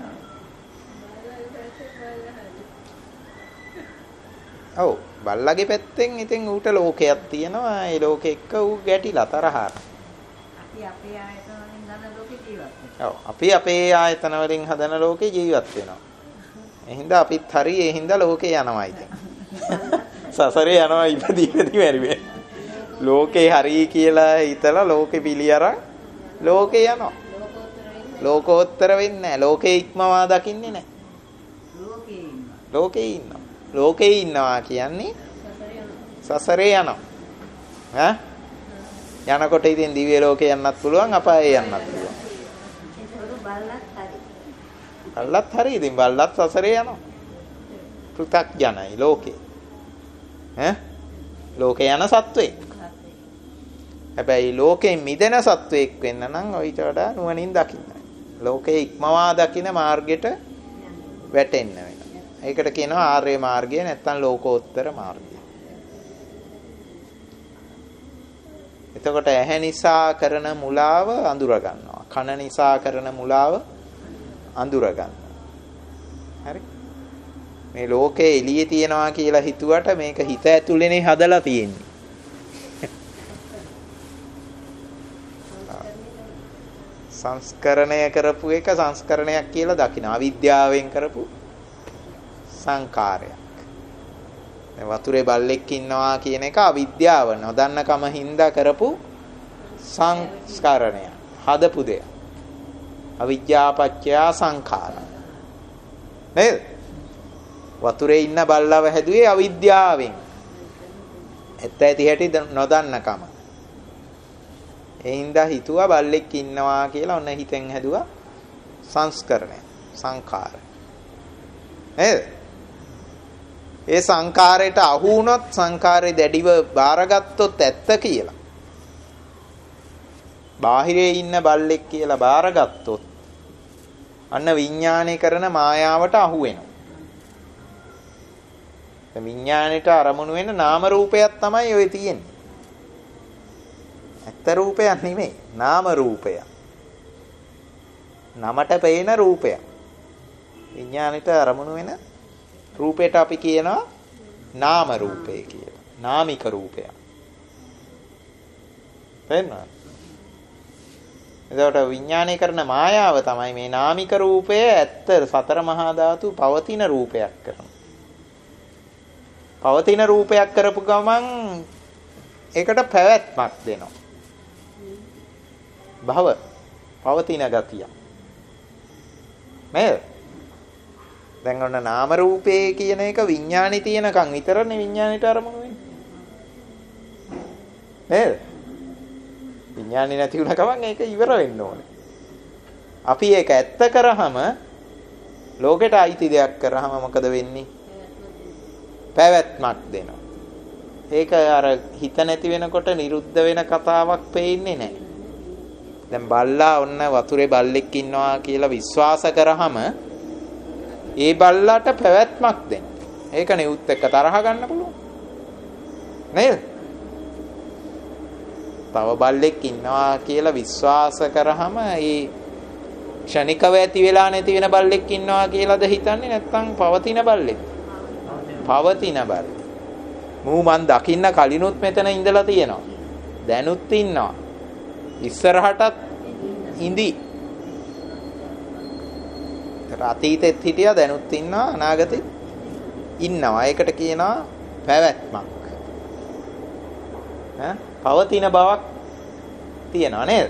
ඔව්. බල්ලාගේ පැත්තෙන් ඉතින් ඌට ලෝකයක් තියෙනවා. ඒ ලෝකෙ එක්ක ඌ ගැටිලා තරහ අරන්. අපි අපේ ආයතන වලින් ගන්න ලෝකෙ ජීවත් වෙනවා. ඔව්. අපි අපේ ආයතන වලින් හදන ලෝකේ ජීවත් වෙනවා. ඒ හින්දා අපිත් හරි ඒ හින්දා ලෝකේ යනවා ඉතින්. සසරේ යනවා ඉපදී මැරිවේ. ලෝකේ හරි කියලා හිතලා ලෝකෙ පිළි අරන් ලෝකේ යනවා. ලෝකෝත්තර වෙන්නේ නැහැ. ලෝකේ ඉක්මවා දකින්නේ නැහැ. ලෝකේ ඉන්නවා. ලෝකේ ඉන්නවා කියන්නේ සසරේ යනවා. ඈ? යනකොට ඉතින් දිව්‍ය ලෝකේ යන්නත් පුළුවන් අපායේ යන්නත් පුළුවන්. බල්ලත් හරි ඉතින් බල්ලත් සසරේ යනවා. පෘථග්ජනයි ලෝකේ. ඈ? ලෝකේ යන සත්වෙක්. හැබැයි ලෝකෙන් මිදෙන සත්වෙක් වෙන්න නම් ඔයිට වඩා නුවණින් දකින්න. ලෝකේ ඉක්මවා දකින මාර්ගයට වැටෙන්න වෙනවා. ඒකට කියනවා ආර්ය මාර්ගය නැත්නම් ලෝකෝත්තර මාර්ගය. එතකොට ඇහැ නිසා කරන මුලාව අඳුර ගන්නවා. කන නිසා කරන මුලාව අඳුර ගන්නවා. හරි? මේ ලෝකේ එළියේ තියනවා කියලා හිතුවට මේක හිත ඇතුළේනේ හදලා තියෙන්නේ. සංස්කරණය කරපු එක සංස්කරණයක් කියලා දකින්න. අවිද්‍යාවෙන් කරපු සංකාරයක්. දැන් වතුරේ බල්ලෙක් ඉන්නවා කියන එක අවිද්‍යාව නොදන්නකම හින්දා කරපු සංස්කරණය. හදපු දෙයක්. අවිද්‍යාපච්චය සංඛාර. නේද? වතුරේ ඉන්න බල්ලව හැදුවේ අවිද්‍යාවෙන්. ඇත්ත ඇති හැටි නොදන්නකම. ඒ හින්දා හිතුවා බල්ලෙක් ඉන්නවා කියලා ඔන්න හිතෙන් හැදුවා සංස්කරණය. සංඛාර. නේද? ඒ සංඛාරයට අහු වුණොත් සංඛාරේ දැඩිව බාරගත්තොත් ඇත්ත කියලා. බාහිරේ ඉන්න බල්ලෙක් කියලා බාරගත්තොත් අන්න විඥානය කරන මායාවට අහු වෙනවා. දැන් විඥාණයට අරමුණු වෙන නාම රූපයක් තමයි ඔය තියෙන්නේ. ඇත්ත රූපයක් නෙමෙයි නාම රූපයක්. නමට පේන රූපයක්. විඥාණයට අරමුණු වෙන රූපයට අපි කියනවා නාම රූපය කියලා. නාමික රූපයක්. තේරෙනවද? එතකොට විඥානය කරන මායාව තමයි මේ නාමික රූපය ඇත්ත සතර මහා ධාතු පවතින රූපයක් කරනවා. පවතින රූපයක් කරපු ගමන් ඒකට පැවැත්මක් දෙනවා. භව පවතින ගතිය. නේද? දැන් ඔන්න නාම රූපේ කියන එක විඥානි තියෙනකන් විතරනේ විඥානිට අරමුණු වෙන්නේ. නේද? විඥානි නැති වුණ ගමන් ඒක ඉවර වෙන්න ඕනේ. අපි ඒක ඇත්ත කරාම ලෝකෙට අයිති දෙයක් කරාම මොකද වෙන්නේ? පැවැත්මක් දෙනවා. ඒක අර හිත නැති වෙනකොට නිරුද්ධ වෙන කතාවක් පේන්නේ නැහැ. දැන් බල්ලා ඔන්න වතුරේ බල්ලෙක් ඉන්නවා කියලා විශ්වාස කරාම ඒ බල්ලාට පැවැත්මක් දෙන්න. ඒකනේ උත් එක්ක තරහ ගන්න පුළුවන්. නේද? තව බල්ලෙක් ඉන්නවා කියලා විශ්වාස කරාම ඒ ක්ෂණිකව ඇති වෙලා නැති වෙන බල්ලෙක් ඉන්නවා කියලාද හිතන්නේ නැත්නම් පවතින බල්ලෙක්? පවතින බල්ලෙක්. මන් දකින්න කලිනුත් මෙතන ඉඳලා තියෙනවා. දැනුත් ඉන්නවා. ඉස්සරහටත් ඉඳි. අතීතෙත් හිටියා දැනුත් ඉන්නවා අනාගතෙත් ඉන්නවා. ඒකට කියනවා පැවැත්මක්. පවතින බවක් තියෙනවා නේද?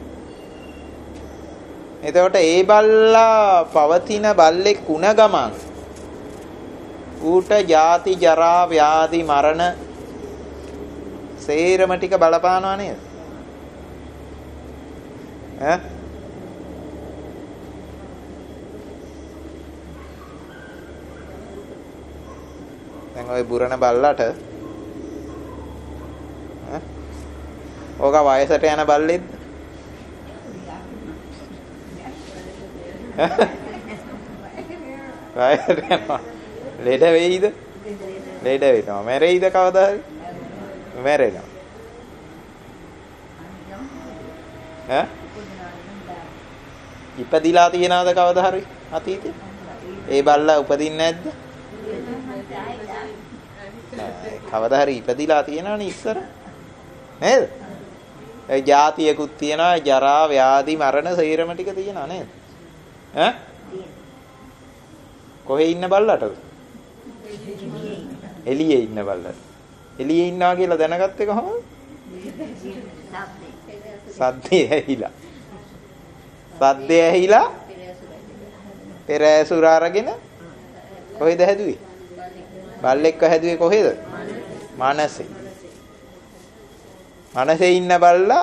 එතකොට ඒ බල්ලා පවතින බල්ලෙක් වුණ ගමන් ඌට ජාති ජරා ව්‍යාධි මරණ සේරම ටික බලපානවා නේද? දැන් ওই බුරණ බල්ලට ඕක වයසට යන බල්ලෙක්ද? වයසට යනවා. ලෙඩ වෙයිද? ලෙඩ වෙනවා. මැරෙයිද කවදා හරි? මැරෙනවා. ඉපදිලා තියනවාද කවදා හරි අතීතේ? ඒ බල්ලා උපදින්නේ නැද්ද? කවදා හරි ඉපදිලා තියෙනවනේ ඉස්සර. නේද? ඒ જાතියකුත් තියෙනවා, ජරා ව්‍යාධි මරණ සේරම ටික තියෙනවා නේද? කොහේ ඉන්න බල්ලටද? එළියේ ඉන්න බල්ලට. එළියේ ඉන්නවා කියලා දැනගත්තේ කොහොමද? සද්දේ ඇහිලා. සද්දේ ඇහිලා පෙර ඇසුර අරගෙන කොහෙද හැදුවේ? බල්ලෙක්ව හැදුවේ කොහෙද? මනසේ. මනසේ ඉන්න බල්ලා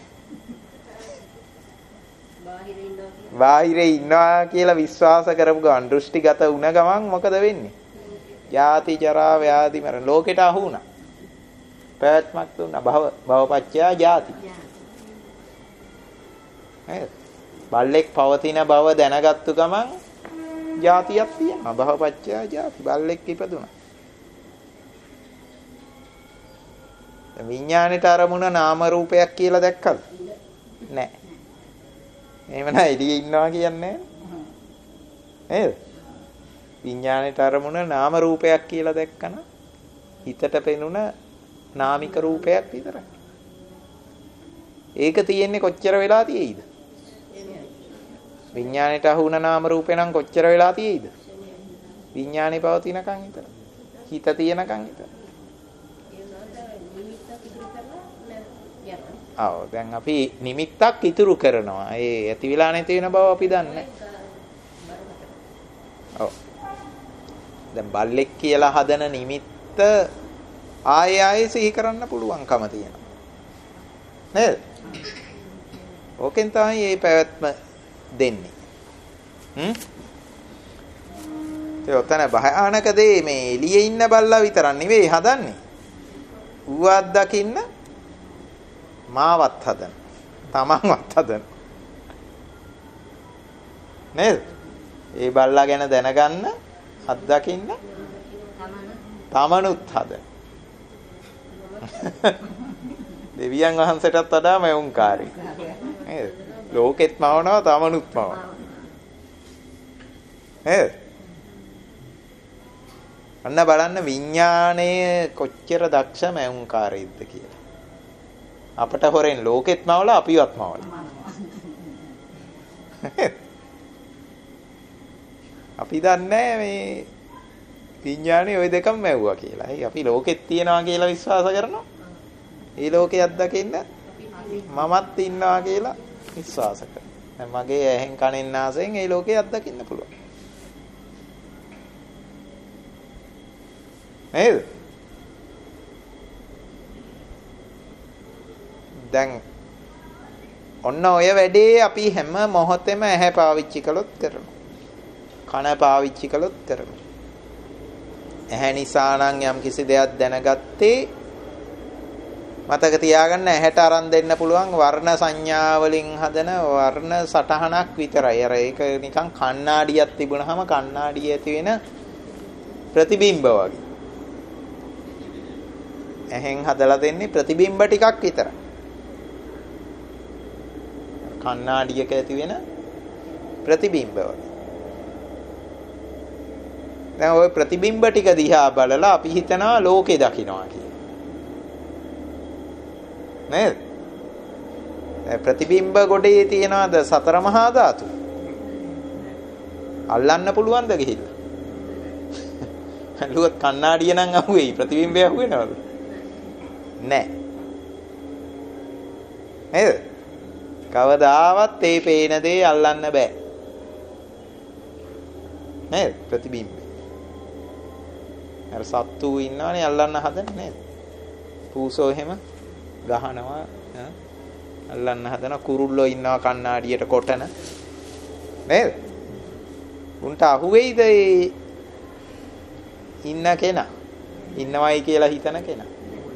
බාහිරේ ඉන්නවා කියලා විශ්වාස කරපු ගමන් දෘෂ්ටිගත වුණ ගමන් මොකද වෙන්නේ? ජාති ජරා ව්‍යාධි මරණ ලෝකෙට අහු වුණා. පැවැත්මක් දුන්නා. භවපච්චයා ජාති. නේද? බල්ලෙක් පවතින බව දැනගත්තු ගමන් ජාතියක් තියෙනවා. භවපච්චයා ජාති. බල්ලෙක් ඉපදුණා. විඥාණයට අරමුණ නාම රූපයක් කියලා දැක්කද? නැහැ. එහෙම නැහැ එළියේ ඉන්නවා කියන්නේ නේද? විඥාණයට අරමුණ නාම රූපයක් කියලා දැක්කන හිතට පෙනුන නාමික රූපයක් විතරයි. ඒක තියෙන්නේ කොච්චර වෙලා තියෙයිද? විඥාණයට අහු වුණ නාම රූපේ නම් කොච්චර වෙලා තියෙයිද? විඥානේ පවතිනකන් විතර. හිත තියෙනකන් විතර. දැන් අපි නිමිත්තක් ඉතුරු කරනවා. ඒ ඇති වෙලා නැති වෙන බව අපි දන්නේ. දැන් බල්ලෙක් කියලා හදන නිමිත්ත ආයෙ සිහි කරන්න පුළුවන්කම තියෙනවා. නේද? ඕකෙන් තමයි මේ පැවැත්ම දෙන්නේ. ඒ ඔතන භයානක දේ මේ එළියේ ඉන්න බල්ලා විතරක් නෙවෙයි හදන්නේ. ඌවත් දකින්න මාවත් හදන. තමන්වත් හදන. නේද? ඒ බල්ලා ගැන දැනගන්න අත්දකින්න තමනුත් හදන. දෙවියන් වහන්සේටත් වඩා මයුන්කාරී. නේද? ලෝකෙත් මවනවා තමනුත් මවනවා. නේද? අන්න බලන්න විඥාණය කොච්චර දක්ෂ මයුන්කාරීද්ද කියලා. අපට හොරෙන් ලෝකෙත් මවලා අපිවත් මවලා. අපි දන්නේ මේ විඥානේ ওই දෙකම මැව්වා කියලා. හරි අපි ලෝකෙත් තියනවා කියලා විශ්වාස කරනවා. ඒ ලෝකේ අත්දකින්න මමත් ඉන්නවා කියලා විශ්වාස කරනවා. මගේ ඇහෙන් කනෙන් නාසයෙන් ඒ ලෝකේ අත්දකින්න පුළුවන්. නේද? දැන් ඔන්න ඔය වැඩේ අපි හැම මොහොතෙම ඇහැ පාවිච්චි කළොත් කරනවා. කන පාවිච්චි කළොත් කරනවා. ඇහැ නිසා නම් යම් කිසි දෙයක් දැනගත්තේ මතක තියාගන්න ඇහැට අරන් දෙන්න පුළුවන් වර්ණ සංඥා වලින් හදන වර්ණ සටහනක් විතරයි. අර ඒක නිකන් කණ්ණාඩියක් තිබුණාම කණ්ණාඩියේ ඇති වෙන ප්‍රතිබිම්බ වගේ. ඇහෙන් හදලා දෙන්නේ ප්‍රතිබිම්බ ටිකක් විතරයි. කණ්ණාඩියක ඇති වෙන ප්‍රතිබිම්බ වගේ. දැන් ওই ප්‍රතිබිම්බ ටික දිහා බලලා අපි හිතනවා ලෝකේ දකින්නවා කියලා. නේද? ප්‍රතිබිම්බ ගොඩේ තියනවාද සතර මහා ධාතු? අල්ලන්න පුළුවන්ද ගිහිල්ලා? අලුවත් කණ්ණාඩිය නම් අහුවෙයි ප්‍රතිබිම්බය අහුවෙනවද? නැහැ. නේද? කවදාවත් ඒ පේන දේ අල්ලන්න බෑ. නේද? ප්‍රතිබිම්බය. අර සත්තු ඉන්නවනේ අල්ලන්න හදන්නේ නේද? පූසෝ එහෙම ගහනවා අල්ලන්න හදන කුරුල්ලෝ ඉන්නවා කණ්ණාඩියට කොටන නේද? උන්ට අහුවෙයිද ඉන්න කෙනා? ඉන්නවයි කියලා හිතන කෙනා.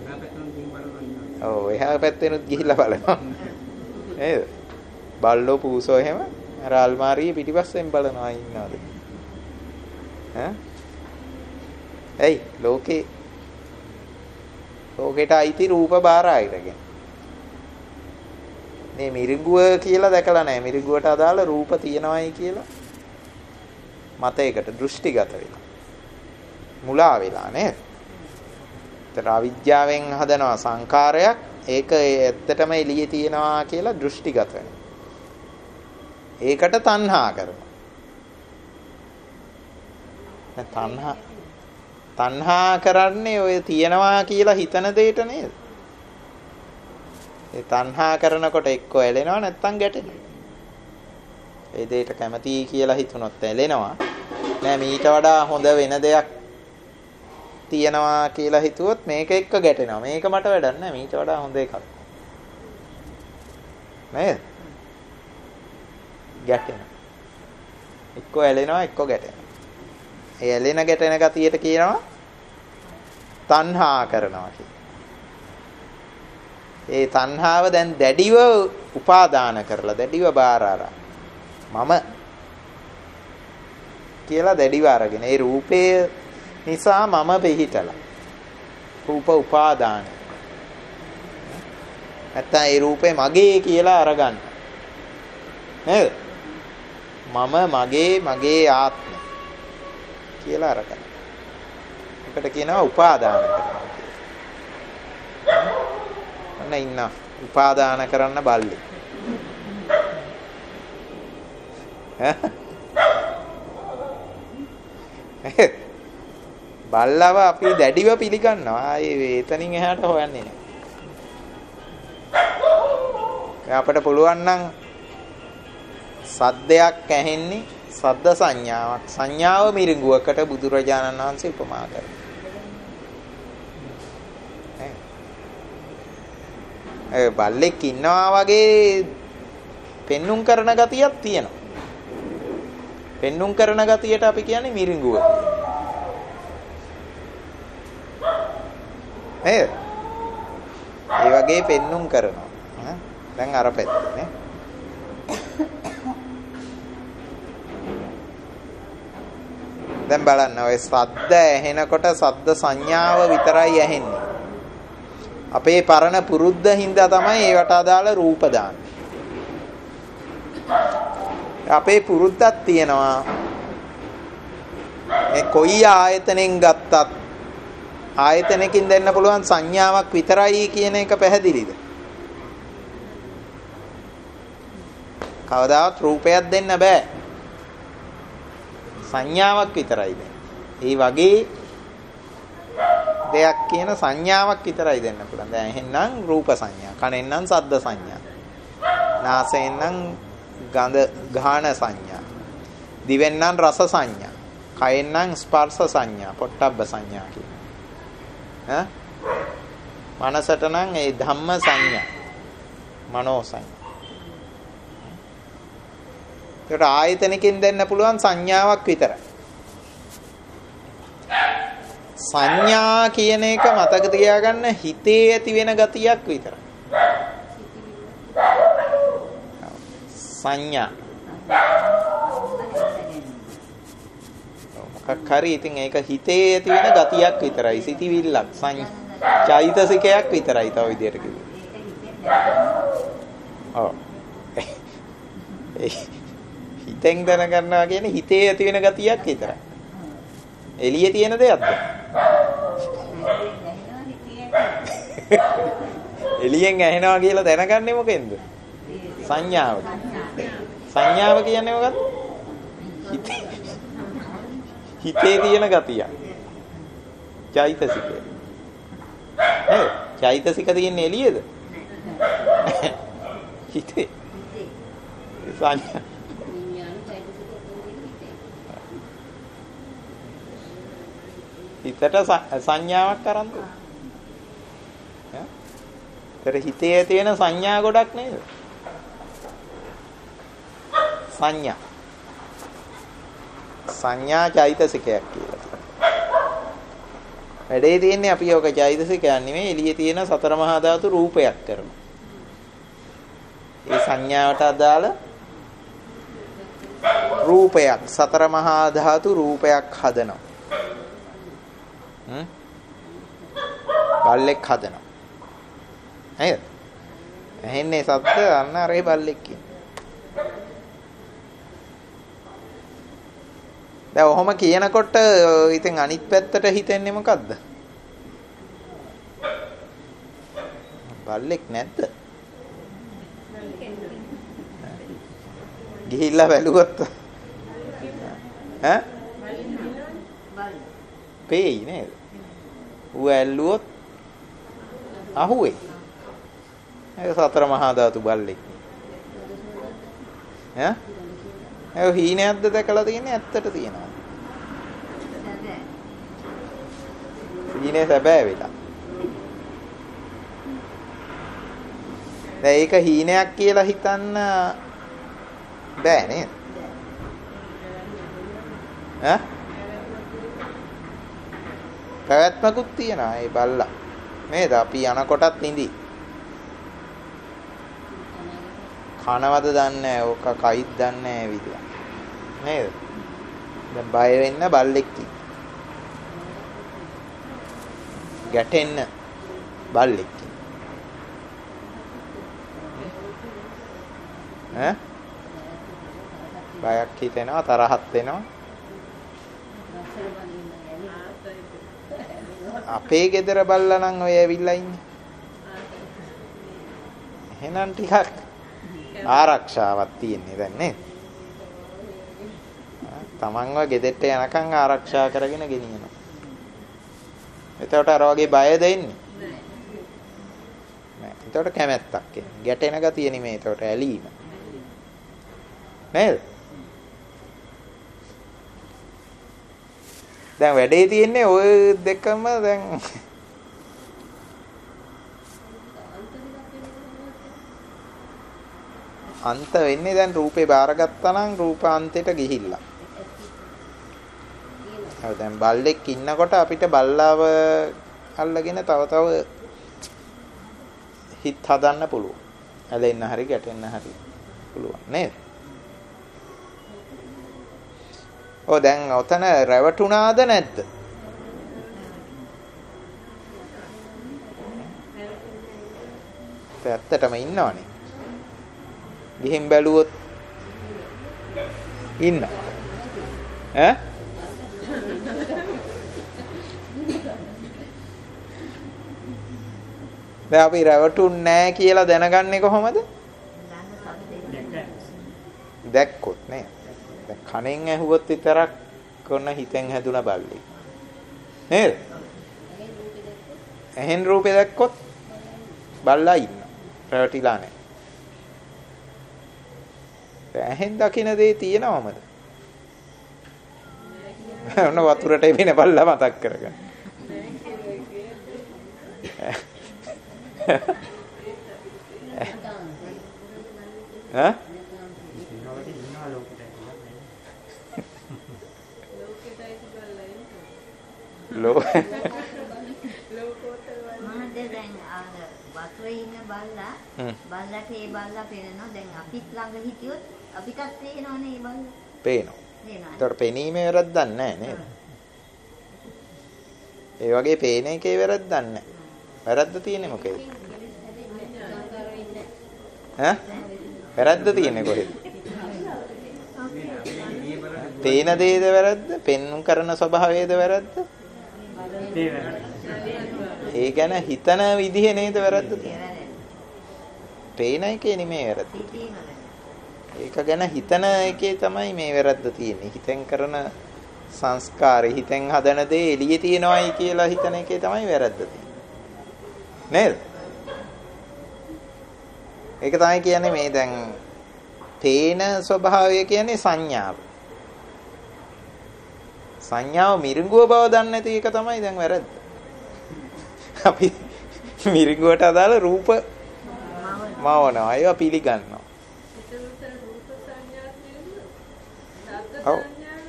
ඔව් එහා පැත්තෙනුත් ගිහිල්ලා බලනවා. නේද? බල්ලෝ පූසෝ එහෙම අර අල්මාරියේ පිටිපස්සෙන් බලනවා ඉන්නවද? ඇයි ලෝකෙට අයිති රූප බාර ආයතගෙන. මේ මිරිඟුව කියලා දැකලා නැහැ. මිරිඟුවට අදාළ රූප තියෙනවයි කියලා මතයකට දෘෂ්ටිගත වෙලා. මුලා වෙලා නේද? ඒතර අවිද්‍යාවෙන් හදනවා සංකාරයක්. ඒක ඇත්තටම එළියේ තියෙනවා කියලා දෘෂ්ටිගත වෙනවා. ඒකට තණ්හා කරනවා. තණ්හා කරන්නේ ඔය තියනවා කියලා හිතන දෙයට නේද? ඒ තණ්හා කරනකොට එක්ක ඇලෙනවා නැත්නම් ගැටෙනවා. ඒ දෙයට කැමතියි කියලා හිතුනොත් ඇලෙනවා. නෑ මීට වඩා හොඳ වෙන දෙයක් තියනවා කියලා හිතුවොත් මේක එක්ක ගැටෙනවා. මේක මට වැඩක් නෑ මීට වඩා හොඳ එකක්. නේද? ගැටෙනවා. එක්ක ඇලෙනවා එක්ක ගැටෙනවා. ඒ ඇලෙන ගැටෙන ගතියට කියනවා තණ්හා කරනවා කියලා. ඒ තණ්හාව දැන් දැඩිව උපාදාන කරලා දැඩිව බාර අරන් මම කියලා දැඩිව අරගෙන ඒ රූපය නිසා මම පිහිටලා රූප උපාදාන නැත්තම් ඒ රූපේ මගේ කියලා අරගන්න නේද? මම මගේ ආත්මය කියලා අරගන්න. ඒකට කියනවා උපාදාන කරනවා කියලා. අන්න ඉන්න උපාදාන කරන්න බල්ලේ. බල්ලව අපි දැඩිව පිළිගන්නවා. ආයේ එතනින් එහාට හොයන්නේ නැහැ. අපිට පුළුවන් නම් සද්දයක් ඇහෙන්නේ සද්ද සංඥාවක්. සංඥාව මිරිඟුවකට බුදුරජාණන් වහන්සේ උපමා කරනවා. බල්ලෙක් ඉන්නවා වගේ පෙන්눔 කරන ගතියක් තියෙනවා. පෙන්눔 කරන ගතියට අපි කියන්නේ මිරිඟුව. ඒ වගේ පෙන්눔 කරනවා. දැන් අර පැත්තේ නේ. දැන් බලන්න ඔය සද්ද ඇහෙනකොට සද්ද සංඥාව විතරයි ඇහෙන්නේ. අපේ පරණ පුරුද්ද හින්දා තමයි ඒවට අදාළ රූප දාන්නේ. අපේ පුරුද්දක් තියෙනවා. මේ කොයි ආයතනෙන් ගත්තත් ආයතනකින් දෙන්න පුළුවන් සංඥාවක් විතරයි කියන එක පැහැදිලිද? කවදාවත් රූපයක් දෙන්න බෑ. සංඥාවක් විතරයි දෙන්නේ. ඒ වගේ දෙයක් කියන සංඥාවක් විතරයි දෙන්න පුළුවන්. දැන් එහෙනම් රූප සංඥා, කනෙන් නම් ශබ්ද සංඥා, නාසයෙන් නම් ගඳ ගාන සංඥා, දිවෙන් නම් රස සංඥා, කයෙන් නම් ස්පර්ශ සංඥා, පොට්ටබ්බ සංඥා කියන. මනසට නම් ඒ ධම්ම සංඥා, මනෝ සංඥා. ඒකට ආයතනකින් දෙන්න පුළුවන් සංඥාවක් විතරයි. සංඥා කියන එක මතක තියාගන්න හිතේ ඇති වෙන ගතියක් විතරයි. සංඥා. මොකක් හරි ඉතින් ඒක හිතේ ඇති වෙන ගතියක් විතරයි. සිතිවිල්ලක් චෛතසිකයක් විතරයි තව විදියට කිව්වොත්. ඔව්. හිතෙන් දැනගන්නවා කියන්නේ හිතේ ඇති වෙන ගතියක් විතරයි. එළියේ තියෙන දෙයක්ද? එළියෙන් ඇහෙනවා කියලා දැනගන්නේ මොකෙන්ද? සංඥාව. සංඥාව කියන්නේ මොකක්ද? හිතේ තියෙන ගතිය. චෛතසිකය. නේද? චෛතසික තියෙන්නේ එළියේද? හිතේ. සංඥා. හිතට සංඥාවක් අරන් දුන්න. හිතේ ඇති වෙන සංඥා ගොඩක් නේද? සංඥා චෛතසිකයක් කියලා තියෙනවා. වැඩේ තියෙන්නේ අපි ඔක චෛතසිකයක් නෙමෙයි එළියේ තියෙන සතර මහා ධාතු රූපයක් කරනවා. ඒ සංඥාවට අදාළ රූපයක් සතර මහා ධාතු රූපයක් හදනවා. බල්ලෙක් හදනවා. නේද? ඇහෙන්නේ සද්ද අන්න අරේ බල්ලෙක් කියන්නේ. දැන් ඔහොම කියනකොට ඉතින් අනිත් පැත්තට හිතෙන්නේ මොකද්ද? බල්ලෙක් නැද්ද? ගිහිල්ලා බැලුවොත් ඈ? පේයි නේද? ඌ ඇල්ලුවොත් අහුවේ. ඒක සතර මහා ධාතු බල්ලෙක්. ඈ? ඒ හීනයක්ද දැකලා තියෙන්නේ ඇත්තට තියෙනවා. හීනේ සැබෑ වෙලා. දැන් ඒක හීනයක් කියලා හිතන්න බෑ නේද? ඈ? පැවැත්මකුත් තියනවා ඒ බල්ලා. නේද? අපි යනකොටත් ඉඳි. කනවද දන්නේ නැහැ. ඕක කයිත් දන්නේ නැහැ විදිය. නේද? දැන් බය වෙන්න බල්ලෙක් ඉන්න. ගැටෙන්න බල්ලෙක් ඉන්න. ඈ? බයක් හිතෙනවා තරහක් වෙනවා. අපේ ගෙදර බල්ලා නම් ඔය ඇවිල්ලා ඉන්නේ. එහෙනම් ටිකක් ආරක්ෂාවක් තියෙන්නේ දැන් නේද? තමන්ව ගෙදෙට්ට යනකම් ආරක්ෂා කරගෙන ගෙනියනවා. එතකොට අර වගේ බයද එන්නේ? නෑ. එතකොට කැමැත්තක් එන්නේ. ගැටෙන ගතිය නෙමෙයි එතකොට ඇලීම. නේද? දැන් වැඩේ තියෙන්නේ ওই දෙකම දැන් අන්ත වෙන්නේ දැන් රූපේ බාරගත්තා නම් රූපාන්තයට ගිහිල්ලා. හරි දැන් බල්ලෙක් ඉන්නකොට අපිට බල්ලාව අල්ලගෙන තව හිත හදන්න පුළුවන්. ඇලෙන්න හරි ගැටෙන්න හරි පුළුවන් නේද? ඔව් දැන් ඔතන රැවටුණාද නැද්ද? ඇත්තටම ඉන්නවනේ. ගිහින් බැලුවොත් ඉන්න. ඈ? දැන් අපි රැවටුන්නේ නැහැ කියලා දැනගන්නේ කොහොමද? දැක්කොත් නේ. දැන් කණෙන් ඇහුවොත් විතරක් කොන හිතෙන් හැදුන බල්ලෙක්. නේද? එහෙන් රූපේ දැක්කොත් බල්ලා ඉන්න. රැවටිලා නැහැ. ඇහෙන් දකින්න දේ තියෙනවමද? ඔන්න වතුරට එමින බල්ලා මතක් කරගන්න. ඈ? ලෝ වතුරේ ඉන්න බල්ලා බල්ලට ඒ බල්ලා පේනවා. දැන් අපිත් ළඟ හිටියොත් අපිටත් පේනවනේ මේ බල්ලා. පේනවා. ඒතර පෙනීමේ වැරද්දක් නැහැ නේද? ඒ වගේ පේන එකේ වැරද්දක් නැහැ. වැරද්ද තියෙන්නේ මොකේද? ඈ? වැරද්ද තියෙන්නේ කොහෙද? පේන දේද වැරද්ද? පෙන්වු කරන ස්වභාවයේද වැරද්ද? ඒ ගැන හිතන විදිහ නේද වැරද්ද? පේන එකේ නෙමෙයි වැරද්ද. ඒක ගැන හිතන එකේ තමයි මේ වැරද්ද තියෙන්නේ. හිතෙන් කරන සංස්කාරය, හිතෙන් හදන දේ එළියේ තියෙනවයි කියලා හිතන එකේ තමයි වැරද්ද තියෙන්නේ. නේද? ඒක තමයි කියන්නේ මේ දැන් පේන ස්වභාවය කියන්නේ සංඥාව. සංඥාව මිරිඟුව බව දන්නේ නැති එක තමයි දැන් වැරද්ද. අපි මිරිඟුවට අදාළ රූප මවනවා. ඒවා පිළිගන්නවා. ඔව්.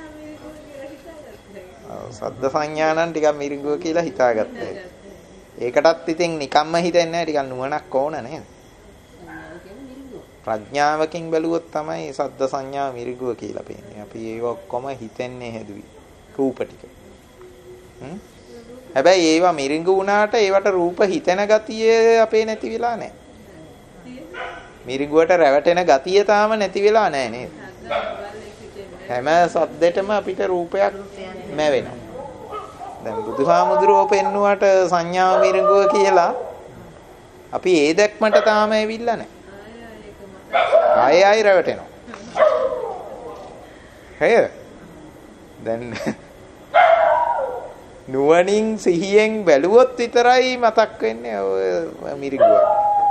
සද්ද සංඥානන් ටිකක් මිරිඟුව කියලා හිතාගත්තා. ඒකටත් ඉතින් නිකම්ම හිතෙන්නේ නැහැ. ටිකක් නුවණක් ඕන නේද? ප්‍රඥාවකින් බැලුවොත් තමයි සද්ද සංඥා මිරිඟුව කියලා පේන්නේ. අපි ඒව ඔක්කොම හිතෙන්නේ හැදුවි. රූප ටික. හැබැයි ඒවා මිරිඟු වුණාට ඒවට රූප හිතෙන ගතිය අපේ නැති වෙලා නැහැ. මිරිඟුවට රැවටෙන ගතිය තාම නැති වෙලා නැහැ නේද? හැම සද්දෙටම අපිට රූපයක් මැවෙනවා. දැන් බුදුහාමුදුරුවෝ පෙන්නුවට සංඥා මිරිඟුව කියලා අපි ඒ දැක්මට තාම ඇවිල්ලා නැහැ. ආයෙ රැවටෙනවා. හේද? දැන් නුවණින් සිහියෙන් බැලුවොත් විතරයි මතක් වෙන්නේ ඔය මිරිඟුව.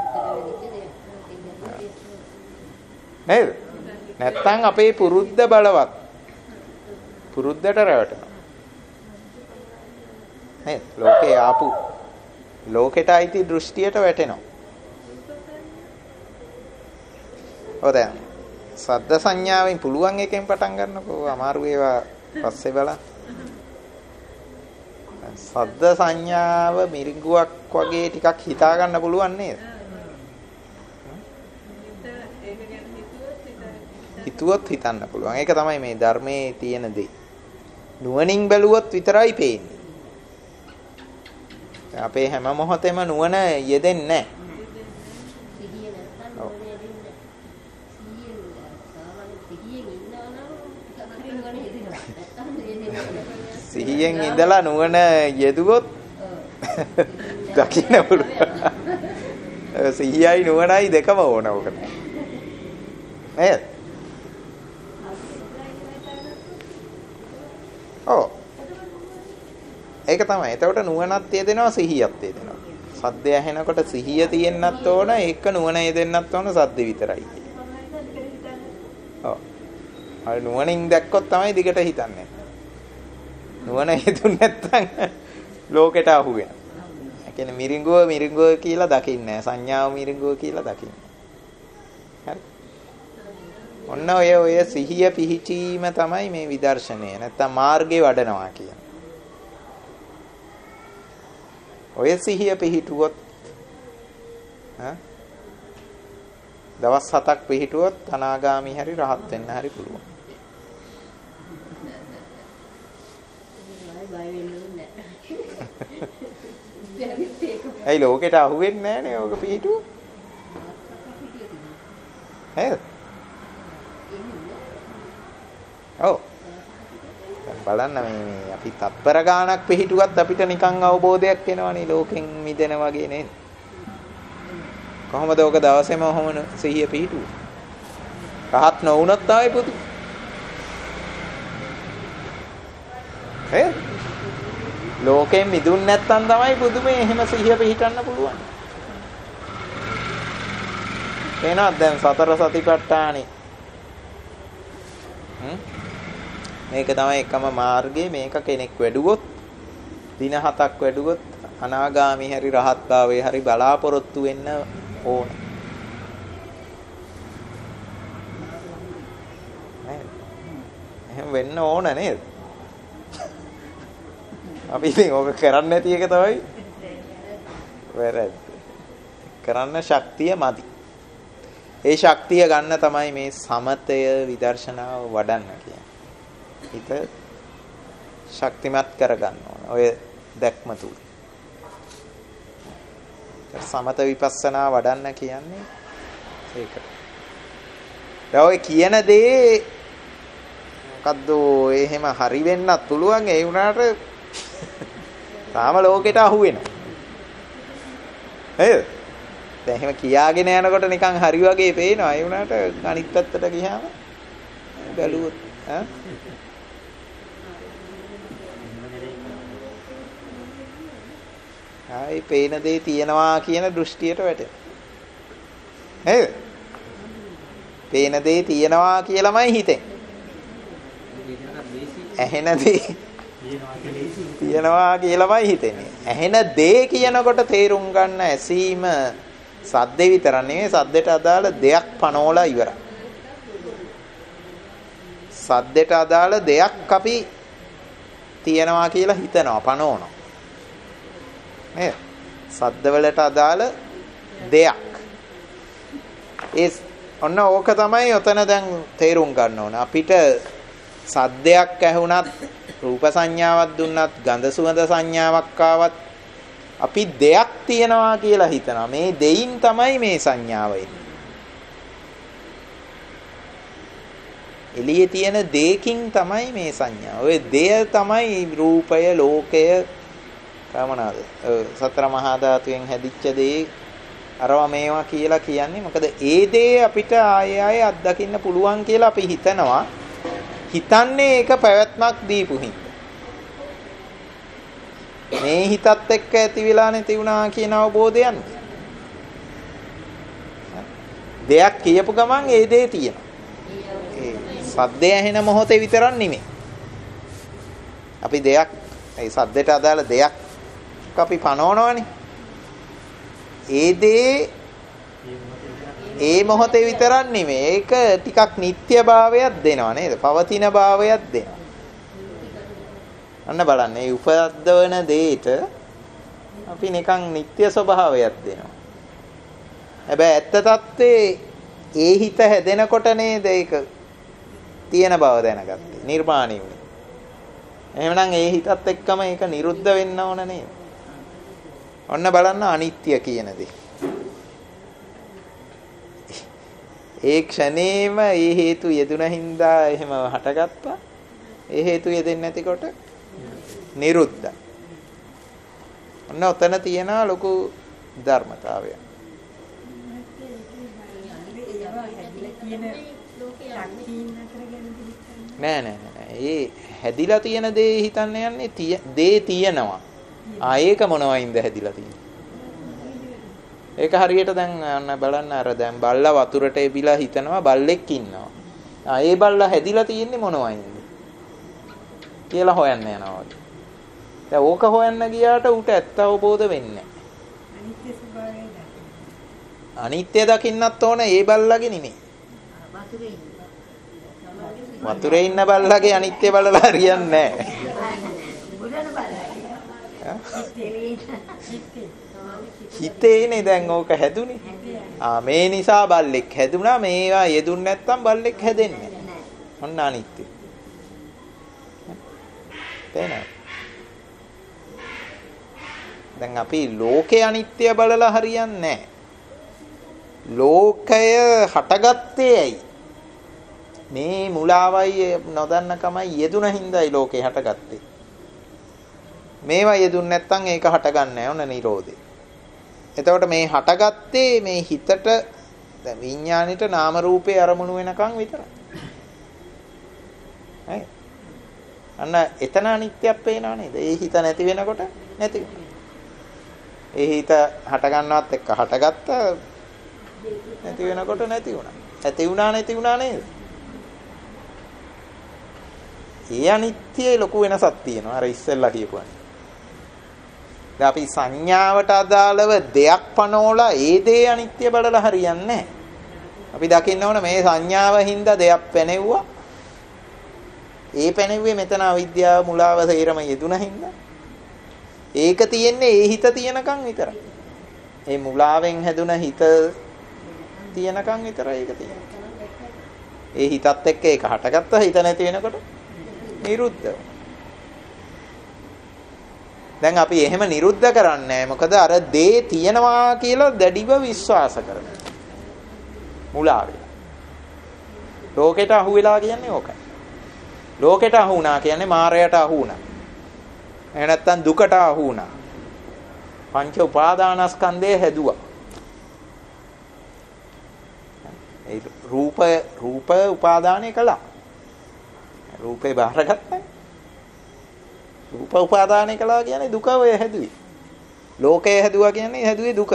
නේද? නැත්තම් අපේ පුරුද්ද බලවත්. පුරුද්දට රැවටෙනවා. නේද? ලෝකේ ආපු ලෝකෙට අයිති දෘෂ්ටියට වැටෙනවා. ඔය දැන් සද්ද සංඥාවෙන් පුළුවන් එකෙන් පටන් ගන්නකෝ අමාරු ඒවා පස්සේ බලන්න. සද්ද සංඥාව මිරිඟුවක් වගේ ටිකක් හිතා ගන්න පුළුවන් නේද? හිතුවොත් හිතන්න පුළුවන්. ඒක තමයි මේ ධර්මයේ තියෙන දේ. නුවණින් බැලුවොත් විතරයි පේන්නේ. අපේ හැම මොහොතෙම නුවණ යෙදෙන්නේ නැහැ. සිහියෙන් ඉඳලා නුවණ යෙදුවොත් දකින්න පුළුවන්. සිහියයි නුවණයි දෙකම ඕන ඔකට. නේද? ඔව්. ඒක තමයි. එතකොට නුවණත් යෙදෙනවා සිහියත් යෙදෙනවා. සද්දය ඇහෙනකොට සිහිය තියෙන්නත් ඕන, ඒක නුවණ යෙදෙන්නත් ඕන සද්ද විතරයි. ඔව්. අර නුවණින් දැක්කොත් තමයි දිගට හිතන්නේ. නුවණ හේතුන් නැත්තම් ලෝකෙට අහු වෙනවා. ඒ කියන්නේ මිරිඟුව කියලා දකින්නේ සංඥාව මිරිඟුව කියලා දකින්නේ. හරි. ඔන්න ඔය සිහිය පිහිටීම තමයි මේ විදර්ශනය. නැත්තම් මාර්ගේ වඩනවා කියන්නේ. ඔය සිහිය පිහිටුවොත් දවස් 7ක් පිහිටුවොත් අනාගාමී හරි රහත් වෙන්න හරි පුළුවන්. ඇයි ලෝකෙට අහුවෙන්නේ නැහනේ ඕක පිටුව? නේද? ඔව්. බලන්න මේ අපි තත්පර ගාණක් පිටුවත් අපිට නිකන් අවබෝධයක් එනවනේ ලෝකෙන් මිදෙන වගේ නේද? කොහොමද ඕක දවසේම ඔහොම සිහිය පිටුව? රහත් නොවුනොත් ආයි පුදු. ලෝකෙන් මිදුන් නැත්තම් තමයි පුදුමේ එහෙම සිහිය පිහිටන්න පුළුවන්. එනවා දැන් සතර සතිපට්ඨානෙ. මේක තමයි එකම මාර්ගය. මේක කෙනෙක් වැඩුවොත් දින 7ක් වැඩුවොත් අනාගාමී හරි රහත් භාවයේ හරි බලාපොරොත්තු වෙන්න ඕන. එහෙම වෙන්න ඕන නේද? අපි ඉතින් ඕක කරන්නේ නැති එක තමයි වැරද්ද. කරන්න ශක්තිය මදි. ඒ ශක්තිය ගන්න තමයි මේ සමතය විදර්ශනාව වඩන්න කියන්නේ. හිත ශක්තිමත් කරගන්න ඕන. ඔය දැක්ම තුල. සමත විපස්සනා වඩන්න කියන්නේ ඒක. දැන් ඔය කියන දේ මොකද්ද එහෙම හරි වෙන්නත් පුළුවන්. ඒ වුණාට තාම ලෝකෙට අහු වෙනවා. නේද? දැන් එහෙම කියාගෙන යනකොට නිකන් හරි වගේ පේනවා. ඒ වුණාට අනිත් පැත්තට ගියාම බැලුවොත් ආයි පේන දේ තියෙනවා කියන දෘෂ්ටියට වැටෙනවා. නේද? පේන දේ තියෙනවා කියලාමයි හිතෙන්නේ. ඇහෙන දේ තියෙනවා කියලාමයි හිතෙන්නේ. ඇහෙන දේ කියනකොට තේරුම් ගන්න ඇසීම සද්දේ විතර නෙවෙයි, සද්දට අදාළ දෙයක් පනෝලා ඉවරයි. සද්දට අදාළ දෙයක් අපි තියෙනවා කියලා හිතනවා, පනෝනවා. නේද? සද්දවලට අදාළ දෙයක්. ඒ ඔන්න ඕක තමයි ඔතන දැන් තේරුම් ගන්න ඕන. අපිට සද්දයක් ඇහුණත්, රූප සංඥාවක් දුන්නත්, ගන්ධ සුවඳ සංඥාවක් ආවත් අපි දෙයක් තියනවා කියලා හිතනවා. මේ දෙයින් තමයි මේ සංඥාව එන්නේ. එළියේ තියෙන දෙයකින් තමයි මේ සංඥාව. ඔය දෙය තමයි රූපය, ලෝකය, කමනාද? සතර මහා ධාතුවෙන් හැදිච්ච දේ අරවා මේවා කියලා කියන්නේ. මොකද ඒ දේ අපිට ආයෙ අත්දකින්න පුළුවන් කියලා අපි හිතනවා. හිතන්නේ ඒක පැවැත්මක් දීපු හින්දා. මේ හිතත් එක්ක ඇති වෙලා නැති වුණා කියන අවබෝධය යන්නේ. දෙයක් කියපු ගමන් ඒ දේ තියෙනවා. ඒ සද්දය ඇහෙන මොහොතේ විතරක් නෙමෙයි. අපි දෙයක්, ඒ සද්දට අදාළ දෙයක් අපි පනවනවනේ. ඒ දේ ඒ මොහොතේ විතරක් නෙමෙයි. ඒක ටිකක් නිත්‍ය භාවයක් දෙනවා නේද? පවතින භාවයක් දෙනවා. අන්න බලන්න, මේ උපද්දවන දෙයට අපි නිකන් නිත්‍ය ස්වභාවයක් දෙනවා. හැබැයි ඇත්ත తත්වේ ඒ හිත හැදෙනකොට නේද ඒක තියෙන බව දැනගත්තේ, නිර්මාණය වුණේ. එහෙමනම් ඒ හිතත් එක්කම ඒක නිරුද්ධ වෙන්න ඕන නේද? ඔන්න බලන්න අනිත්‍ය කියන දේ. ඒ ක්ෂණේම ඒ හේතු යෙදුන හින්දා එහෙම හටගත්තා. ඒ හේතු යෙදෙන්නේ නැතිකොට නිරුද්ධ. ඔන්න ඔතන තියෙන ලොකු ධර්මතාවය. නෑ. ඒ හැදිලා තියෙන දේ හිතන්න යන්නේ දේ තියෙනවා. ඒක මොනවයින්ද හැදිලා තියෙන්නේ? ඒක හරියට දැන් අන්න බලන්න අර දැන් බල්ලා වතුරට එබිලා හිතනවා බල්ලෙක් ඉන්නවා. ඒ බල්ලා හැදිලා තියෙන්නේ මොනවයින්ද කියලා හොයන්න යනවා. දැන් ඕක හොයන්න ගියාට ඌට ඇත්ත අවබෝධ වෙන්නේ නැහැ. අනිත්‍ය දකින්නත් ඕන ඒ බල්ලාගේ නෙමෙයි. වතුරේ ඉන්න බල්ලාගේ අනිත්‍ය බලලා හරියන්නේ නැහැ. හිතේනේ දැන් ඕක හැදුනේ. මේ නිසා බල්ලෙක් හැදුනා. මේවා යෙදුන්නේ නැත්තම් බල්ලෙක් හැදෙන්නේ නැහැ. ඔන්න අනිත්‍ය. තේරෙනවද? දැන් අපි ලෝකේ අනිත්‍ය බලලා හරියන්නේ නැහැ. ලෝකය හටගත්තේ ඇයි? මේ මුලාවයි නොදන්නකමයි යෙදුන හින්දායි ලෝකේ හටගත්තේ. මේවා යෙදුන්නේ නැත්තම් ඒක හටගන්නේ නැහැ. ඔන්න නිරෝධේ. එතකොට මේ හටගත්තේ මේ හිතට, දැන් විඥාණයට නාම රූපේ අරමුණු වෙනකන් විතරයි. හරි. අන්න එතන අනිත්‍යයක් පේනව නේද? ඒ හිත නැති වෙනකොට නැති වෙනවා. ඒ හිත හට ගන්නවත් එක්ක හටගත්ත, නැති වෙනකොට නැති වුණා. ඇති වුණා නැති වුණා නේද? ඒ අනිත්‍යයේ ලොකු වෙනසක් තියෙනවා. අර ඉස්සෙල්ලා කියපුවානේ. දැන් අපි සංඥාවට අදාළව දෙයක් පනෝලා ඒ දේ අනිත්‍ය බලලා හරියන්නේ නැහැ. අපි දකින්න ඕන මේ සංඥාව හින්දා දෙයක් පැනෙව්වා. ඒ පැනෙව්වේ මෙතන අවිද්‍යාව මුලාව සේරම යෙදුන හින්දා. ඒක තියෙන්නේ ඒ හිත තියනකන් විතරයි. ඒ මුලාවෙන් හැදුන හිත තියනකන් විතරයි ඒක තියෙන්නේ. ඒ හිතත් එක්ක ඒක හටගත්තා. හිත නැති වෙනකොට නිරුද්ධ වෙනවා. දැන් අපි එහෙම නිරුද්ධ කරන්නේ මොකද අර දේ තියනවා කියලා දැඩිව විශ්වාස කරනවා. මුලාවේ. ලෝකෙට අහු වෙලා කියන්නේ ඕකයි. ලෝකෙට අහු වුණා කියන්නේ මායයට අහු වුණා. එහෙ නැත්නම් දුකට අහු වුණා. පංච උපාදානස්කන්ධය හැදුවා. ඒ රූප උපාදානය කළා. රූපේ බාහිරගත්තා. රූප උපාදානය කළා කියන්නේ දුක ඔය හැදුවේ. ලෝකය හැදුවා කියන්නේ හැදුවේ දුක.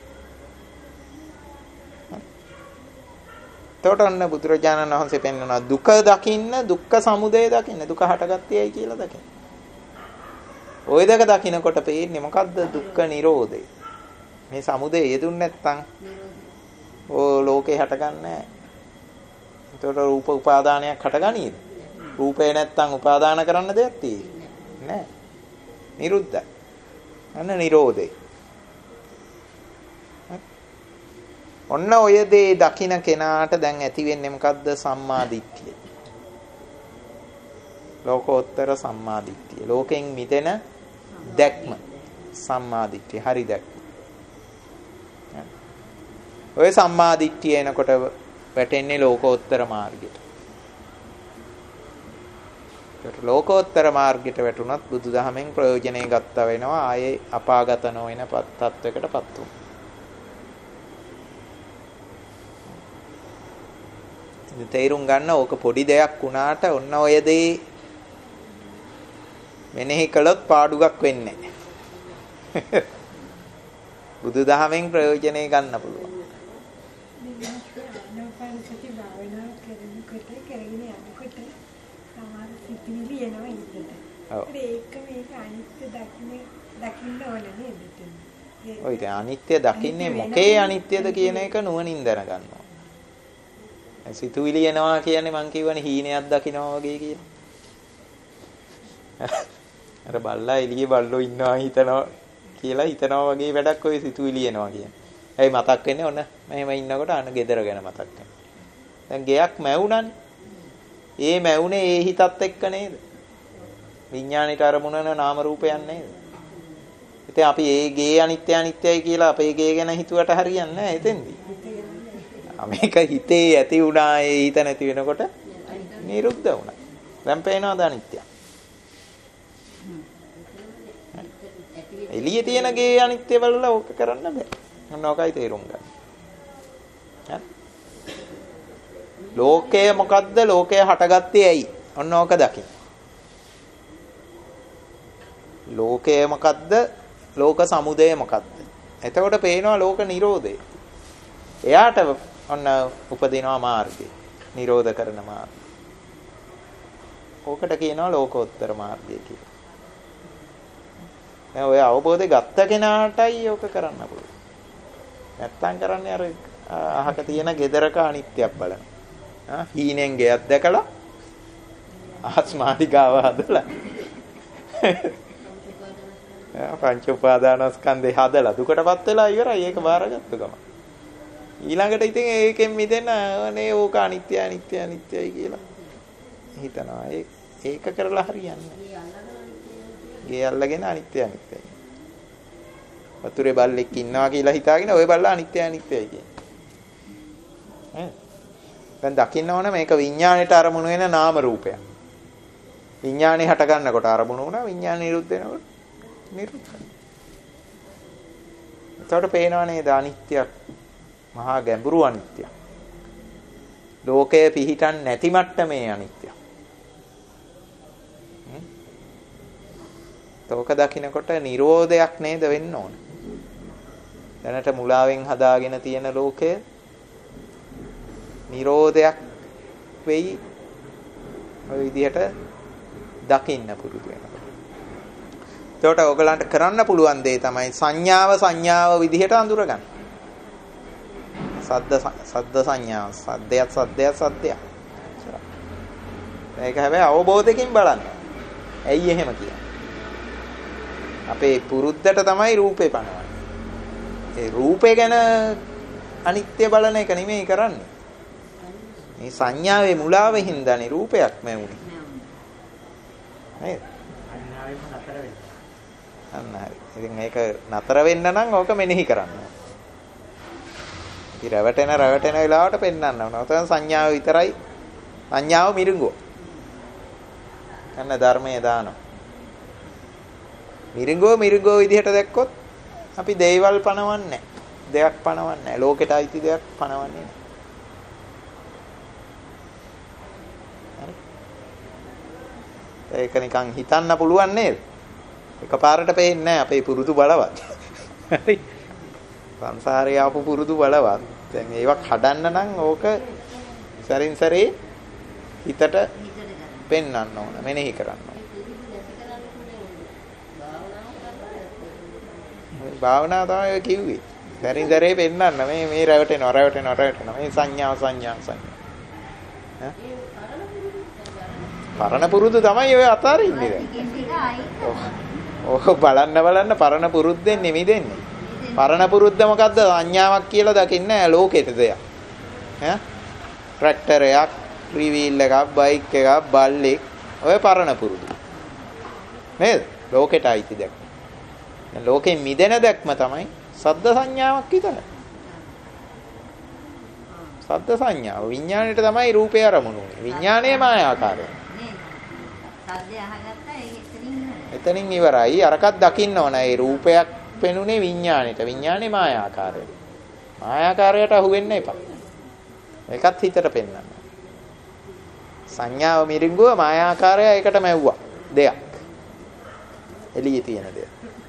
එතකොට අන්න බුදුරජාණන් වහන්සේ පෙන්වනවා දුක දකින්න, දුක්ඛ සමුදය දකින්න, දුක හටගත්තේයි කියලා දකින්න. ওই දෙක දකින්නකොට පේන්නේ මොකද්ද? දුක්ඛ නිරෝධය. මේ සමුදය යෙදුන්නේ නැත්තම් ලෝකේ හටගන්නේ නැහැ. එතකොට රූප උපාදානයක් හටගනීද? රූපේ නැත්තම් උපාදාන කරන්න දෙයක් තියෙන්නේ නැහැ. නිරුද්ධයි. අන්න නිරෝධය. ඔන්න ඔය දේ දකින්න කෙනාට දැන් ඇති වෙන්නේ මොකද්ද? සම්මා දිට්ඨිය. ලෝකෝත්තර සම්මා දිට්ඨිය. ලෝකෙන් මිදෙන දැක්ම. සම්මා දිට්ඨිය. හරි දැක්ම. ඔය සම්මා දිට්ඨිය එනකොට වැටෙන්නේ ලෝකෝත්තර මාර්ගයට. ඒකට ලෝකෝත්තර මාර්ගයට වැටුණත් බුදුදහමෙන් ප්‍රයෝජනෙ ගත්තා වෙනවා. ආයේ අපාගත නොවන තත්වයකටපත් වුණා. තේරුම් ගන්න ඕක පොඩි දෙයක් වුණාට ඔන්න ඔය දේ මෙනෙහි කළොත් පාඩුවක් වෙන්නේ නැහැ. බුදුදහමෙන් ප්‍රයෝජනෙ ගන්න පුළුවන්. ආනාපානසති භාවනාව කරනකොට කරගෙන යනකොට සමහර සිතිවිලි එනවා ඉන්නට. ඒක මේක අනිත්‍ය දකින්න ඕන නේද? ඔය ඉතින් අනිත්‍ය දකින්නේ මොකේ අනිත්‍යද කියන එක නුවණින් දැනගන්නවා. සිතුවිලි එනවා කියන්නේ මං කියවනේ හීනයක් දකින්නවා වගේ කියලා. අර බල්ලා එළියේ බල්ලෝ ඉන්නවා හිතනවා කියලා හිතනවා වගේ වැඩක් ඔය සිතුවිලි එනවා කියන්නේ. ඇයි මතක් වෙන්නේ ඔන්න මෙහෙම ඉන්නකොට අන්න ගෙදර ගැන මතක් වෙනවා. දැන් ගෙයක් මැවුණානේ. ඒ මැවුනේ ඒ හිතත් එක්ක නේද? විඥාණයට අරමුණ වෙන නාම රූපයන් නේද? ඉතින් අපි ඒ ගේ අනිත්‍යයි කියලා අපේ ගේ ගැන හිතුවට හරියන්නේ නැහැ එතෙන්දී. මේක හිතේ ඇති වුණා ඒ හිත නැති වෙනකොට නිරුද්ධ වුණා. දැන් පේනවද අනිත්‍ය? එළියේ තියෙන ගේ අනිත්‍ය බලලා ඕක කරන්න බෑ. මොන ඕකයි තේරුම් ගන්න. ලෝකය මොකද්ද? ලෝකය හටගත්තේ ඇයි? ඔන්න ඕක දකින්න. ලෝකය මොකද්ද? ලෝක සමුදය මොකද්ද? එතකොට පේනවා ලෝක නිරෝධය. එයාට ඔන්න උපදිනවා මාර්ගය. නිරෝධ කරන මාර්ගය. ඕකට කියනවා ලෝකෝත්තර මාර්ගය කියලා. දැන් ඔය අවබෝධය ගත්ත කෙනාටයි ඕක කරන්න පුළුවන්. නැත්තම් කරන්නේ අර අහක තියෙන gedaraක අනිත්‍යයක් බලනවා. හීනෙන් ගෙයක් දැකලා ආස්මාදිකාව හදලා පංච උපාදානස්කන්ධය හදලා දුකටපත් වෙලා ඉවරයි. ඒක බාරගත්තු ගම. ඊළඟට ඉතින් ඒකෙන් මිදෙන්න අනේ ඕක අනිත්‍යයි කියලා හිතනවා. ඒක කරලා හරියන්නේ නැහැ. ගේ අල්ලගෙන අනිත්‍යයි. වතුරේ බල්ලෙක් ඉන්නවා කියලා හිතාගෙන ওই බල්ලා අනිත්‍යයි කියන්නේ. දැන් දකින්න ඕන මේක විඥාණයට අරමුණු වෙන නාම රූපයක්. විඥාණය හට ගන්නකොට අරමුණු වුණා, විඥාණය නිරුද්ධ වෙනකොට නිරුද්ධයි. එතකොට පේනවා නේද අනිත්‍යයක්. මහා ගැඹුරු අනිත්‍යයක්. ලෝකයේ පිහිටන් නැති මට්ටමේ අනිත්‍යයක්. තෝක දකින්නකොට නිරෝධයක් නේද වෙන්න ඕන. දැනට මුලාවෙන් හදාගෙන තියෙන ලෝකය නිරෝධයක් වෙයි. ඔය විදිහට දකින්න පුරුදු වෙනවා. එතකොට ඔයගලන්ට කරන්න පුළුවන් දේ තමයි සංඥාව විදිහට අඳුරගන්න. සද්ද සංඥාව. සද්දයක්. ඒක හැබැයි අවබෝධයෙන් බලන්න. ඇයි එහෙම කියන්නේ? අපේ පුරුද්දට තමයි රූපේ පනවන්නේ. ඒ රූපේ ගැන අනිත්‍ය බලන එක නෙමෙයි කරන්නේ. මේ සංඥාවේ මුලාවෙ හින්දානේ රූපයක් මැවුනේ. නේද? අන්න හරි. ඉතින් ඒක නතර වෙන්න නම් ඕක මෙනෙහි කරන්න. ඉතින් රැවටෙන වෙලාවට පෙන්වන්න ඕන. ඔතන සංඥාව විතරයි. සංඥාව මිරිඟුව. අන්න ධර්මයේ දානවා. මිරිඟුව විදිහට දැක්කොත් අපි දේවල් පණවන්නේ නැහැ. දෙයක් පණවන්නේ නැහැ. ලෝකෙට අයිති දෙයක් පණවන්නේ නැහැ. හරි. ඒක නිකන් හිතන්න පුළුවන් නේද? එකපාරට පේන්නේ නැහැ අපේ පුරුදු බලවත්. හරි. සංසාරේ ආපු පුරුදු බලවත්. දැන් ඒවා කඩන්න නම් ඕක සරින් සරේ හිතට පෙන්වන්න ඕන, මෙනෙහි කරන්න ඕන. භාවනාව තමයි ඔය කිව්වේ. සරින් සරේ පෙන්වන්න මේ රැවටෙනවා. මේ සංඥා. පරණ පුරුදු තමයි ඔය අතාරින්නේ දැන්. ඕක බලන්න පරණ පුරුද්දෙන් නෙමෙදෙන්නේ. පරණ පුරුද්ද මොකද්ද? සංඥාවක් කියලා දකින්නේ නැහැ ලෝකෙට දෙයක්. ට්‍රැක්ටරයක්, ත්‍රිවීල් එකක්, බයික් එකක්, බල්ලෙක් ඔය පරණ පුරුදු. නේද? ලෝකෙට අයිති දැක්ම. ලෝකෙන් මිදෙන දැක්ම තමයි සද්ද සංඥාවක් විතරයි. සද්ද සංඥාව විඥාණයට තමයි රූපය අරමුණු වෙන්නේ. විඥාණය මායාකාරයි. සද්දය අහගත්තා ඒක එතනින් ඉවරයි. අරකට දකින්න ඕන. ඒ රූපයක් පෙනුනේ විඥාණයට. විඥානේ මායාකාරයි. මායාකාරයට අහු වෙන්න එපා. ඒකත් හිතට පෙන්වන්න. සංඥාව මිරිඟුව මායාකාරය ඒකට මැව්වා. දෙයක්. එළියේ තියෙන දෙයක්.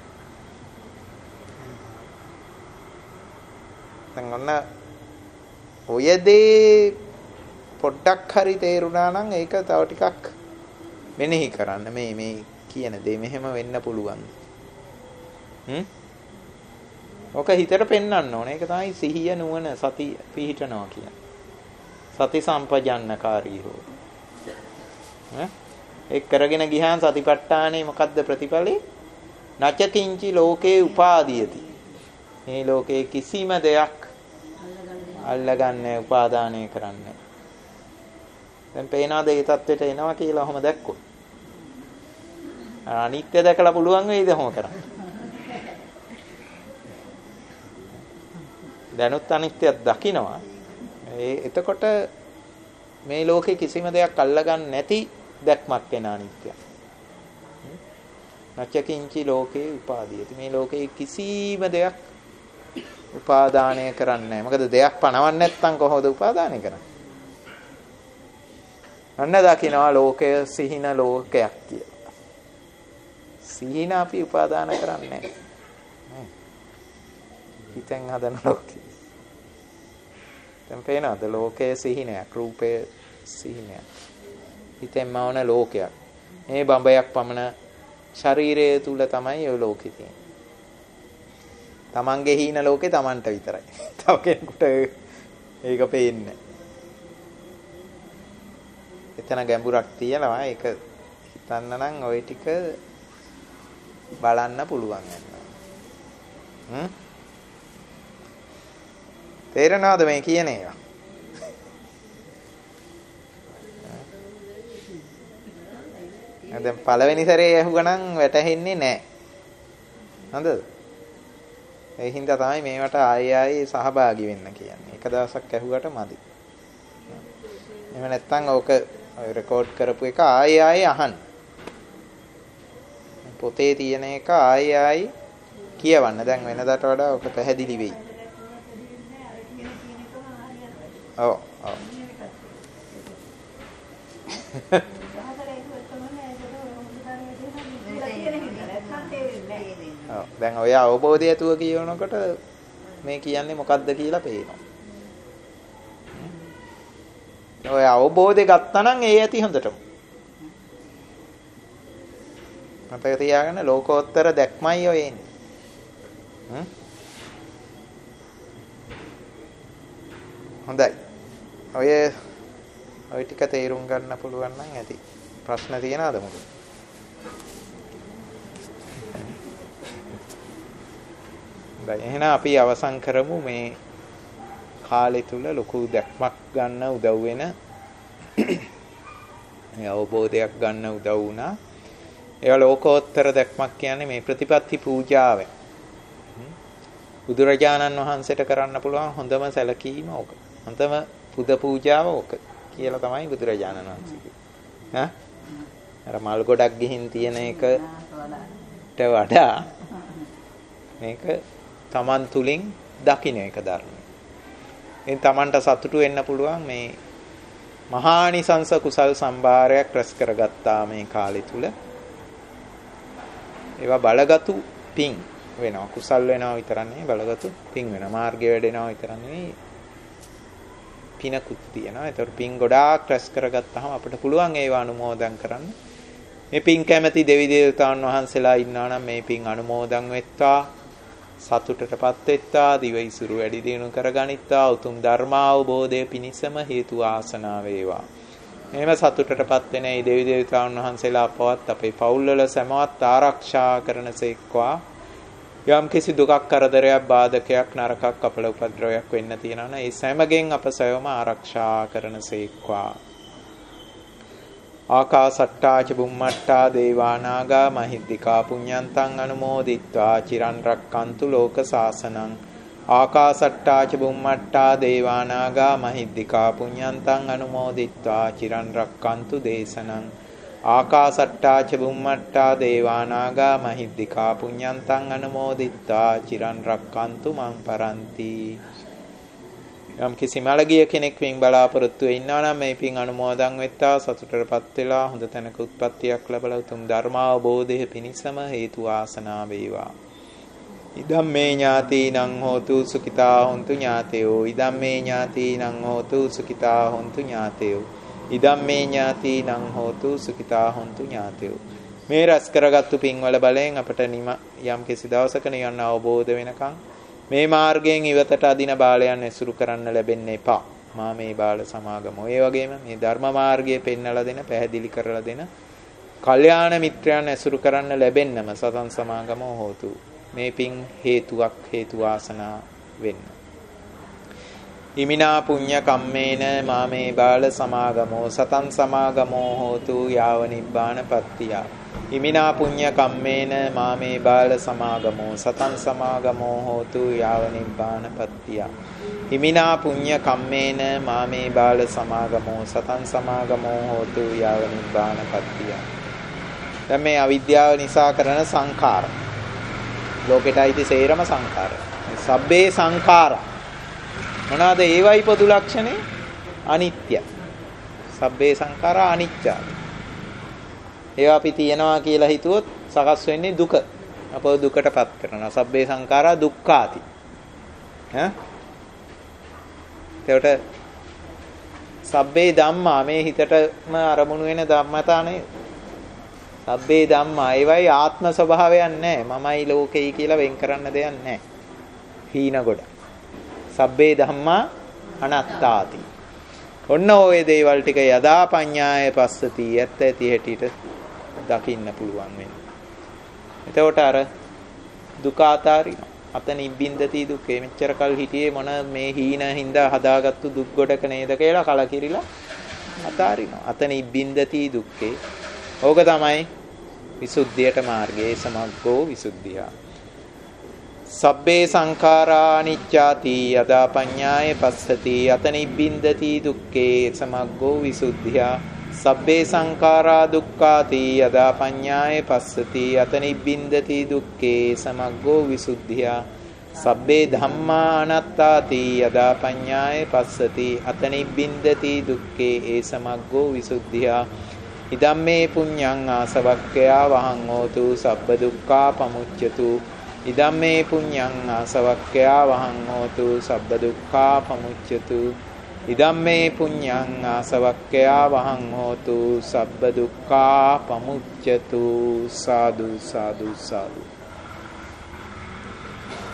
දැන් ඔන්න ඔය දේ පොඩ්ඩක් හරි තේරුණා නම් ඒක තව ටිකක් මෙනෙහි කරන්න. මේ කියන දේ මෙහෙම වෙන්න පුළුවන්. ඔක හිතට පෙන්වන්න ඕනේ. ඒක තමයි සිහිය නුවණ සති පිහිටනවා කියන්නේ. සති සම්පජන්නකාරී හෝ. ඒක කරගෙන ගියාන් සතිපට්ඨානේ මොකද්ද ප්‍රතිඵලේ? නචකින්චි ලෝකේ උපාදීයති. මේ ලෝකේ කිසිම දෙයක් අල්ලගන්නේ උපාදානය කරන්නේ. දැන් පේනවාද ඒ தത്വෙට එනවා කියලා ඔහම දැක්කොත්. අනිත්‍ය දැකලා පුළුවන් වෙයිද ඔහම කරන්න? දැනුත් අනිත්‍යයක් දකිනවා. එතකොට මේ ලෝකේ කිසිම දෙයක් අල්ලගන්නේ නැති දැක්මක් වෙන අනිත්‍ය. නච්චකින්චි ලෝකේ උපාදීයති. මේ ලෝකේ කිසිම දෙයක් උපාදානය කරන්නේ නැහැ. මොකද දෙයක් පණවන්නේ නැත්නම් කොහොමද උපාදානය කරන්නේ? අන්න දකින්නවා ලෝකය සිහින ලෝකයක් කියලා. සිහින අපි උපාදාන කරන්නේ නැහැ. හිතෙන් හදන ලෝකෙ. දැන් පේනවද ලෝකයේ සිහිනයක්, රූපයේ සිහිනයක්. හිතෙන්ම වුණ ලෝකයක්. මේ බඹයක් පමණ ශරීරය තුල තමයි ඔය ලෝකෙ තියෙන්නේ. තමන්ගේ හීන ලෝකේ තමන්ට විතරයි. තව කෙනෙකුට ඒක පේන්නේ. එතන ගැඹුරක් තියෙනවා. ඒක හිතන්න නම් ওই ටික බලන්න පුළුවන් වෙනවා. තේරෙනවද මේ කියන ඒවා? දැන් පළවෙනි සැරේ ඇහුවනම් වැටහෙන්නේ නැහැ. හොඳද? ඒ හින්දා තමයි මේවට ආයෙ සහභාගී වෙන්න කියන්නේ. එක දවසක් ඇහුවට මදි. එහෙම නැත්නම් ඕක රෙකෝඩ් කරපු එක ආයෙ අහන්න. පොතේ තියෙන එක ආයෙ කියවන්න. දැන් වෙනදාට වඩා ඕක පැහැදිලි වෙයි. ඔව්. දැන් ඔය අවබෝධය ඇතුව කියනකොට මේ කියන්නේ මොකද්ද කියලා පේනවා. ඔය අවබෝධය ගත්තා නම් ඒ ඇති හොඳටම. මතක තියාගන්න ලෝකෝත්තර දැක්මයි ඔය එන්නේ. හොඳයි. ඔය ටික තේරුම් ගන්න පුළුවන් නම් ඇති. ප්‍රශ්න තියෙනවද මොකද? එහෙනම් අපි අවසන් කරමු මේ කාලය තුල ලොකු දැක්මක් ගන්න උදව් වෙන මේ අවබෝධයක් ගන්න උදව් වුණා. ඒ ලෝකෝත්තර දැක්මක් කියන්නේ මේ ප්‍රතිපත්ති පූජාවෙන්. බුදුරජාණන් වහන්සේට කරන්න පුළුවන් හොඳම සැලකීම ඕක. හොඳම පුද පූජාව ඕක කියලා තමයි බුදුරජාණන් වහන්සේ කිව්වේ. අර මල් ගොඩක් ගිහින් තියෙන එකට වඩා මේක Taman තුලින් දකින්න එක ධර්මය. එන් Tamanට සතුටු වෙන්න පුළුවන් මේ මහානිසංස කුසල් සම්භාරයක් රැස් කරගත්තා මේ කාලය තුල. ඒවා බලගතු පිං වෙනවා. කුසල් වෙනවා විතර නෙවෙයි බලගතු පිං වෙනවා. මාර්ගය වැඩෙනවා විතර නෙවෙයි පිනකුත් තියෙනවා. ඒතර පිං ගොඩාක් රැස් කරගත්තාම අපිට පුළුවන් ඒවා අනුමෝදන් කරන්න. මේ පිං කැමැති දෙවි දේවතාවුන් වහන්සේලා ඉන්නවා නම් මේ පිං අනුමෝදන් වෙත්වා. සතුටටපත් වෙත්වා. දිවයිසුරු වැඩි දියුණු කරගනිත්වා. උතුම් ධර්මාවබෝධය පිණිසම හේතු ආසනාව වේවා. එහෙම සතුටටපත් වෙන මේ දෙවි දේවතාවුන් වහන්සේලා අපවත් අපේ පවුල්වල සමවත් ආරක්ෂා කරනසේක්වා. යම් කිසි දුකක් කරදරයක් බාධකයක් නරකක් අපල උපද්‍රවයක් වෙන්න තියෙනවා නම් ඒ සෑමගෙන් අප සයවම ආරක්ෂා කරනසේක්වා. ආකාසට්ටා ච බුම්මට්ටා දේවානාගා මහිද්దికා පුඤ්ඤන්තං අනුමෝදිත්වා චිරන් රක්칸තු ලෝක සාසනං. ආකාසට්ටා ච බුම්මට්ටා දේවානාගා මහිද්దికා පුඤ්ඤන්තං අනුමෝදිත්වා චිරන් රක්칸තු දේශනං. ආකාසට්ටා ච බුම්මට්ටා දේවානාගා මහිද්దికා පුඤ්ඤන්තං අනුමෝදිත්වා චිරන් රක්칸තු මං පරන්ති. යම් කිසි මළගිය කෙනෙක් වින් බලාපොරොත්තු වෙන්නා නම් මේ පින් අනුමෝදන් වෙත්තා. සතුටටපත් වෙලා හොඳ තැනක උත්පත්තියක් ලැබලා උතුම් ධර්මාවබෝධය පිණිසම හේතු ආසනා වේවා. ඉදම්මේ ඥාතිනං හෝතු සුඛිතා හොන්තු ඥාතයෝ. ඉදම්මේ ඥාතිනං හෝතු සුඛිතා හොන්තු ඥාතයෝ. ඉදම්මේ ඥාතිනං හෝතු සුඛිතා හොන්තු ඥාතයෝ. මේ රැස් කරගත්තු පින්වල බලයෙන් අපට යම් කිසි දවසක නිවන අවබෝධ වෙනකන් මේ මාර්ගයෙන් ඉවතට අදින බාලයන් ඇසුරු කරන්න ලැබෙන්න එපා. මා මේ බාල සමාගම. ඒ වගේම මේ ධර්ම මාර්ගයේ පෙන්වලා දෙන, පැහැදිලි කරලා දෙන කල්යාණ මිත්‍රයන් ඇසුරු කරන්න ලැබෙන්නම සතන් සමාගම හෝතු. මේ පින් හේතුවක් හේතු වාසනා වෙන්න. ඉමිනා පුඤ්ඤ කම්මේන මාමේ බාල සමාගමෝ සතං සමාගමෝ හෝතු යාව නිබ්බාන පත්තිය. ඉමිනා පුඤ්ඤ කම්මේන මාමේ බාල සමාගමෝ සතං සමාගමෝ හෝතු යාව නිබ්බාන පත්තිය. ඉමිනා පුඤ්ඤ කම්මේන මාමේ බාල සමාගමෝ සතං සමාගමෝ හෝතු යාව නිබ්බාන පත්තිය. දැන් මේ අවිද්‍යාව නිසා කරන සංඛාර ලෝකෙට අයිති සේරම සංඛාර. සබ්බේ සංඛාරා මොනවාද ඒවයි පොදු ලක්ෂණේ? අනිත්‍ය. සබ්බේ සංඛාරා අනිච්ච. ඒවා අපි තියනවා කියලා හිතුවොත් සකස් වෙන්නේ දුක. අපව දුකටපත් කරනවා. සබ්බේ සංඛාරා දුක්ඛාති. ඒකට සබ්බේ ධම්මා මේ හිතටම අරමුණු වෙන ධම්මතා නේ. සබ්බේ ධම්මා ඒවයි ආත්ම ස්වභාවයක් නැහැ. මමයි ලෝකෙයි කියලා වෙන් කරන්න දෙයක් නැහැ. හීන ගොඩ. සබ්බේ ධම්මා අනාත්තාති. ඔන්න ඔය දේවල් ටික යදා පඤ්ඤාය පස්සති ඇත්ත ඇති හැටියට දකින්න පුළුවන් වෙනවා. එතකොට අර දුක අතාරිනවා. අත නිබ්බින්දති දුක්ඛේ මෙච්චර කල් හිටියේ මොන මේ හීන හින්දා හදාගත්තු දුක් ගොඩක නේද කියලා කලකිරිලා අතාරිනවා. අත නිබ්බින්දති දුක්ඛේ. ඕක තමයි විසුද්ධියට මාර්ගයේ සමග්ගෝ විසුද්ධිය. සබ්බේ සංඛාරා අනිච්චාති යදා පඤ්ඤාය පස්සති අත නිබ්බින්දති දුක්ඛේ සමග්ගෝ විසුද්ධිය. සබ්බේ සංඛාරා දුක්ඛාති යදා පඤ්ඤාය පස්සති අත නිබ්බින්දති දුක්ඛේ සමග්ගෝ විසුද්ධිය. සබ්බේ ධම්මා අනාත්තාති යදා පඤ්ඤාය පස්සති අත නිබ්බින්දති දුක්ඛේ ඒ සමග්ගෝ විසුද්ධිය. ඉදම්මේ පුඤ්ඤං ආසවක්ඛයා වහං හෝතු සබ්බ දුක්ඛා පමුච්ඡතු. ඉදම්මේ පුඤ්ඤං ආසවක්ඛයා වහං හෝතු සබ්බ දුක්ඛා පමුච්ඡතු. ඉදම්මේ පුඤ්ඤං ආසවක්ඛයා වහං හෝතු සබ්බ දුක්ඛා පමුච්ඡතු. සාදු සාදු සාදු.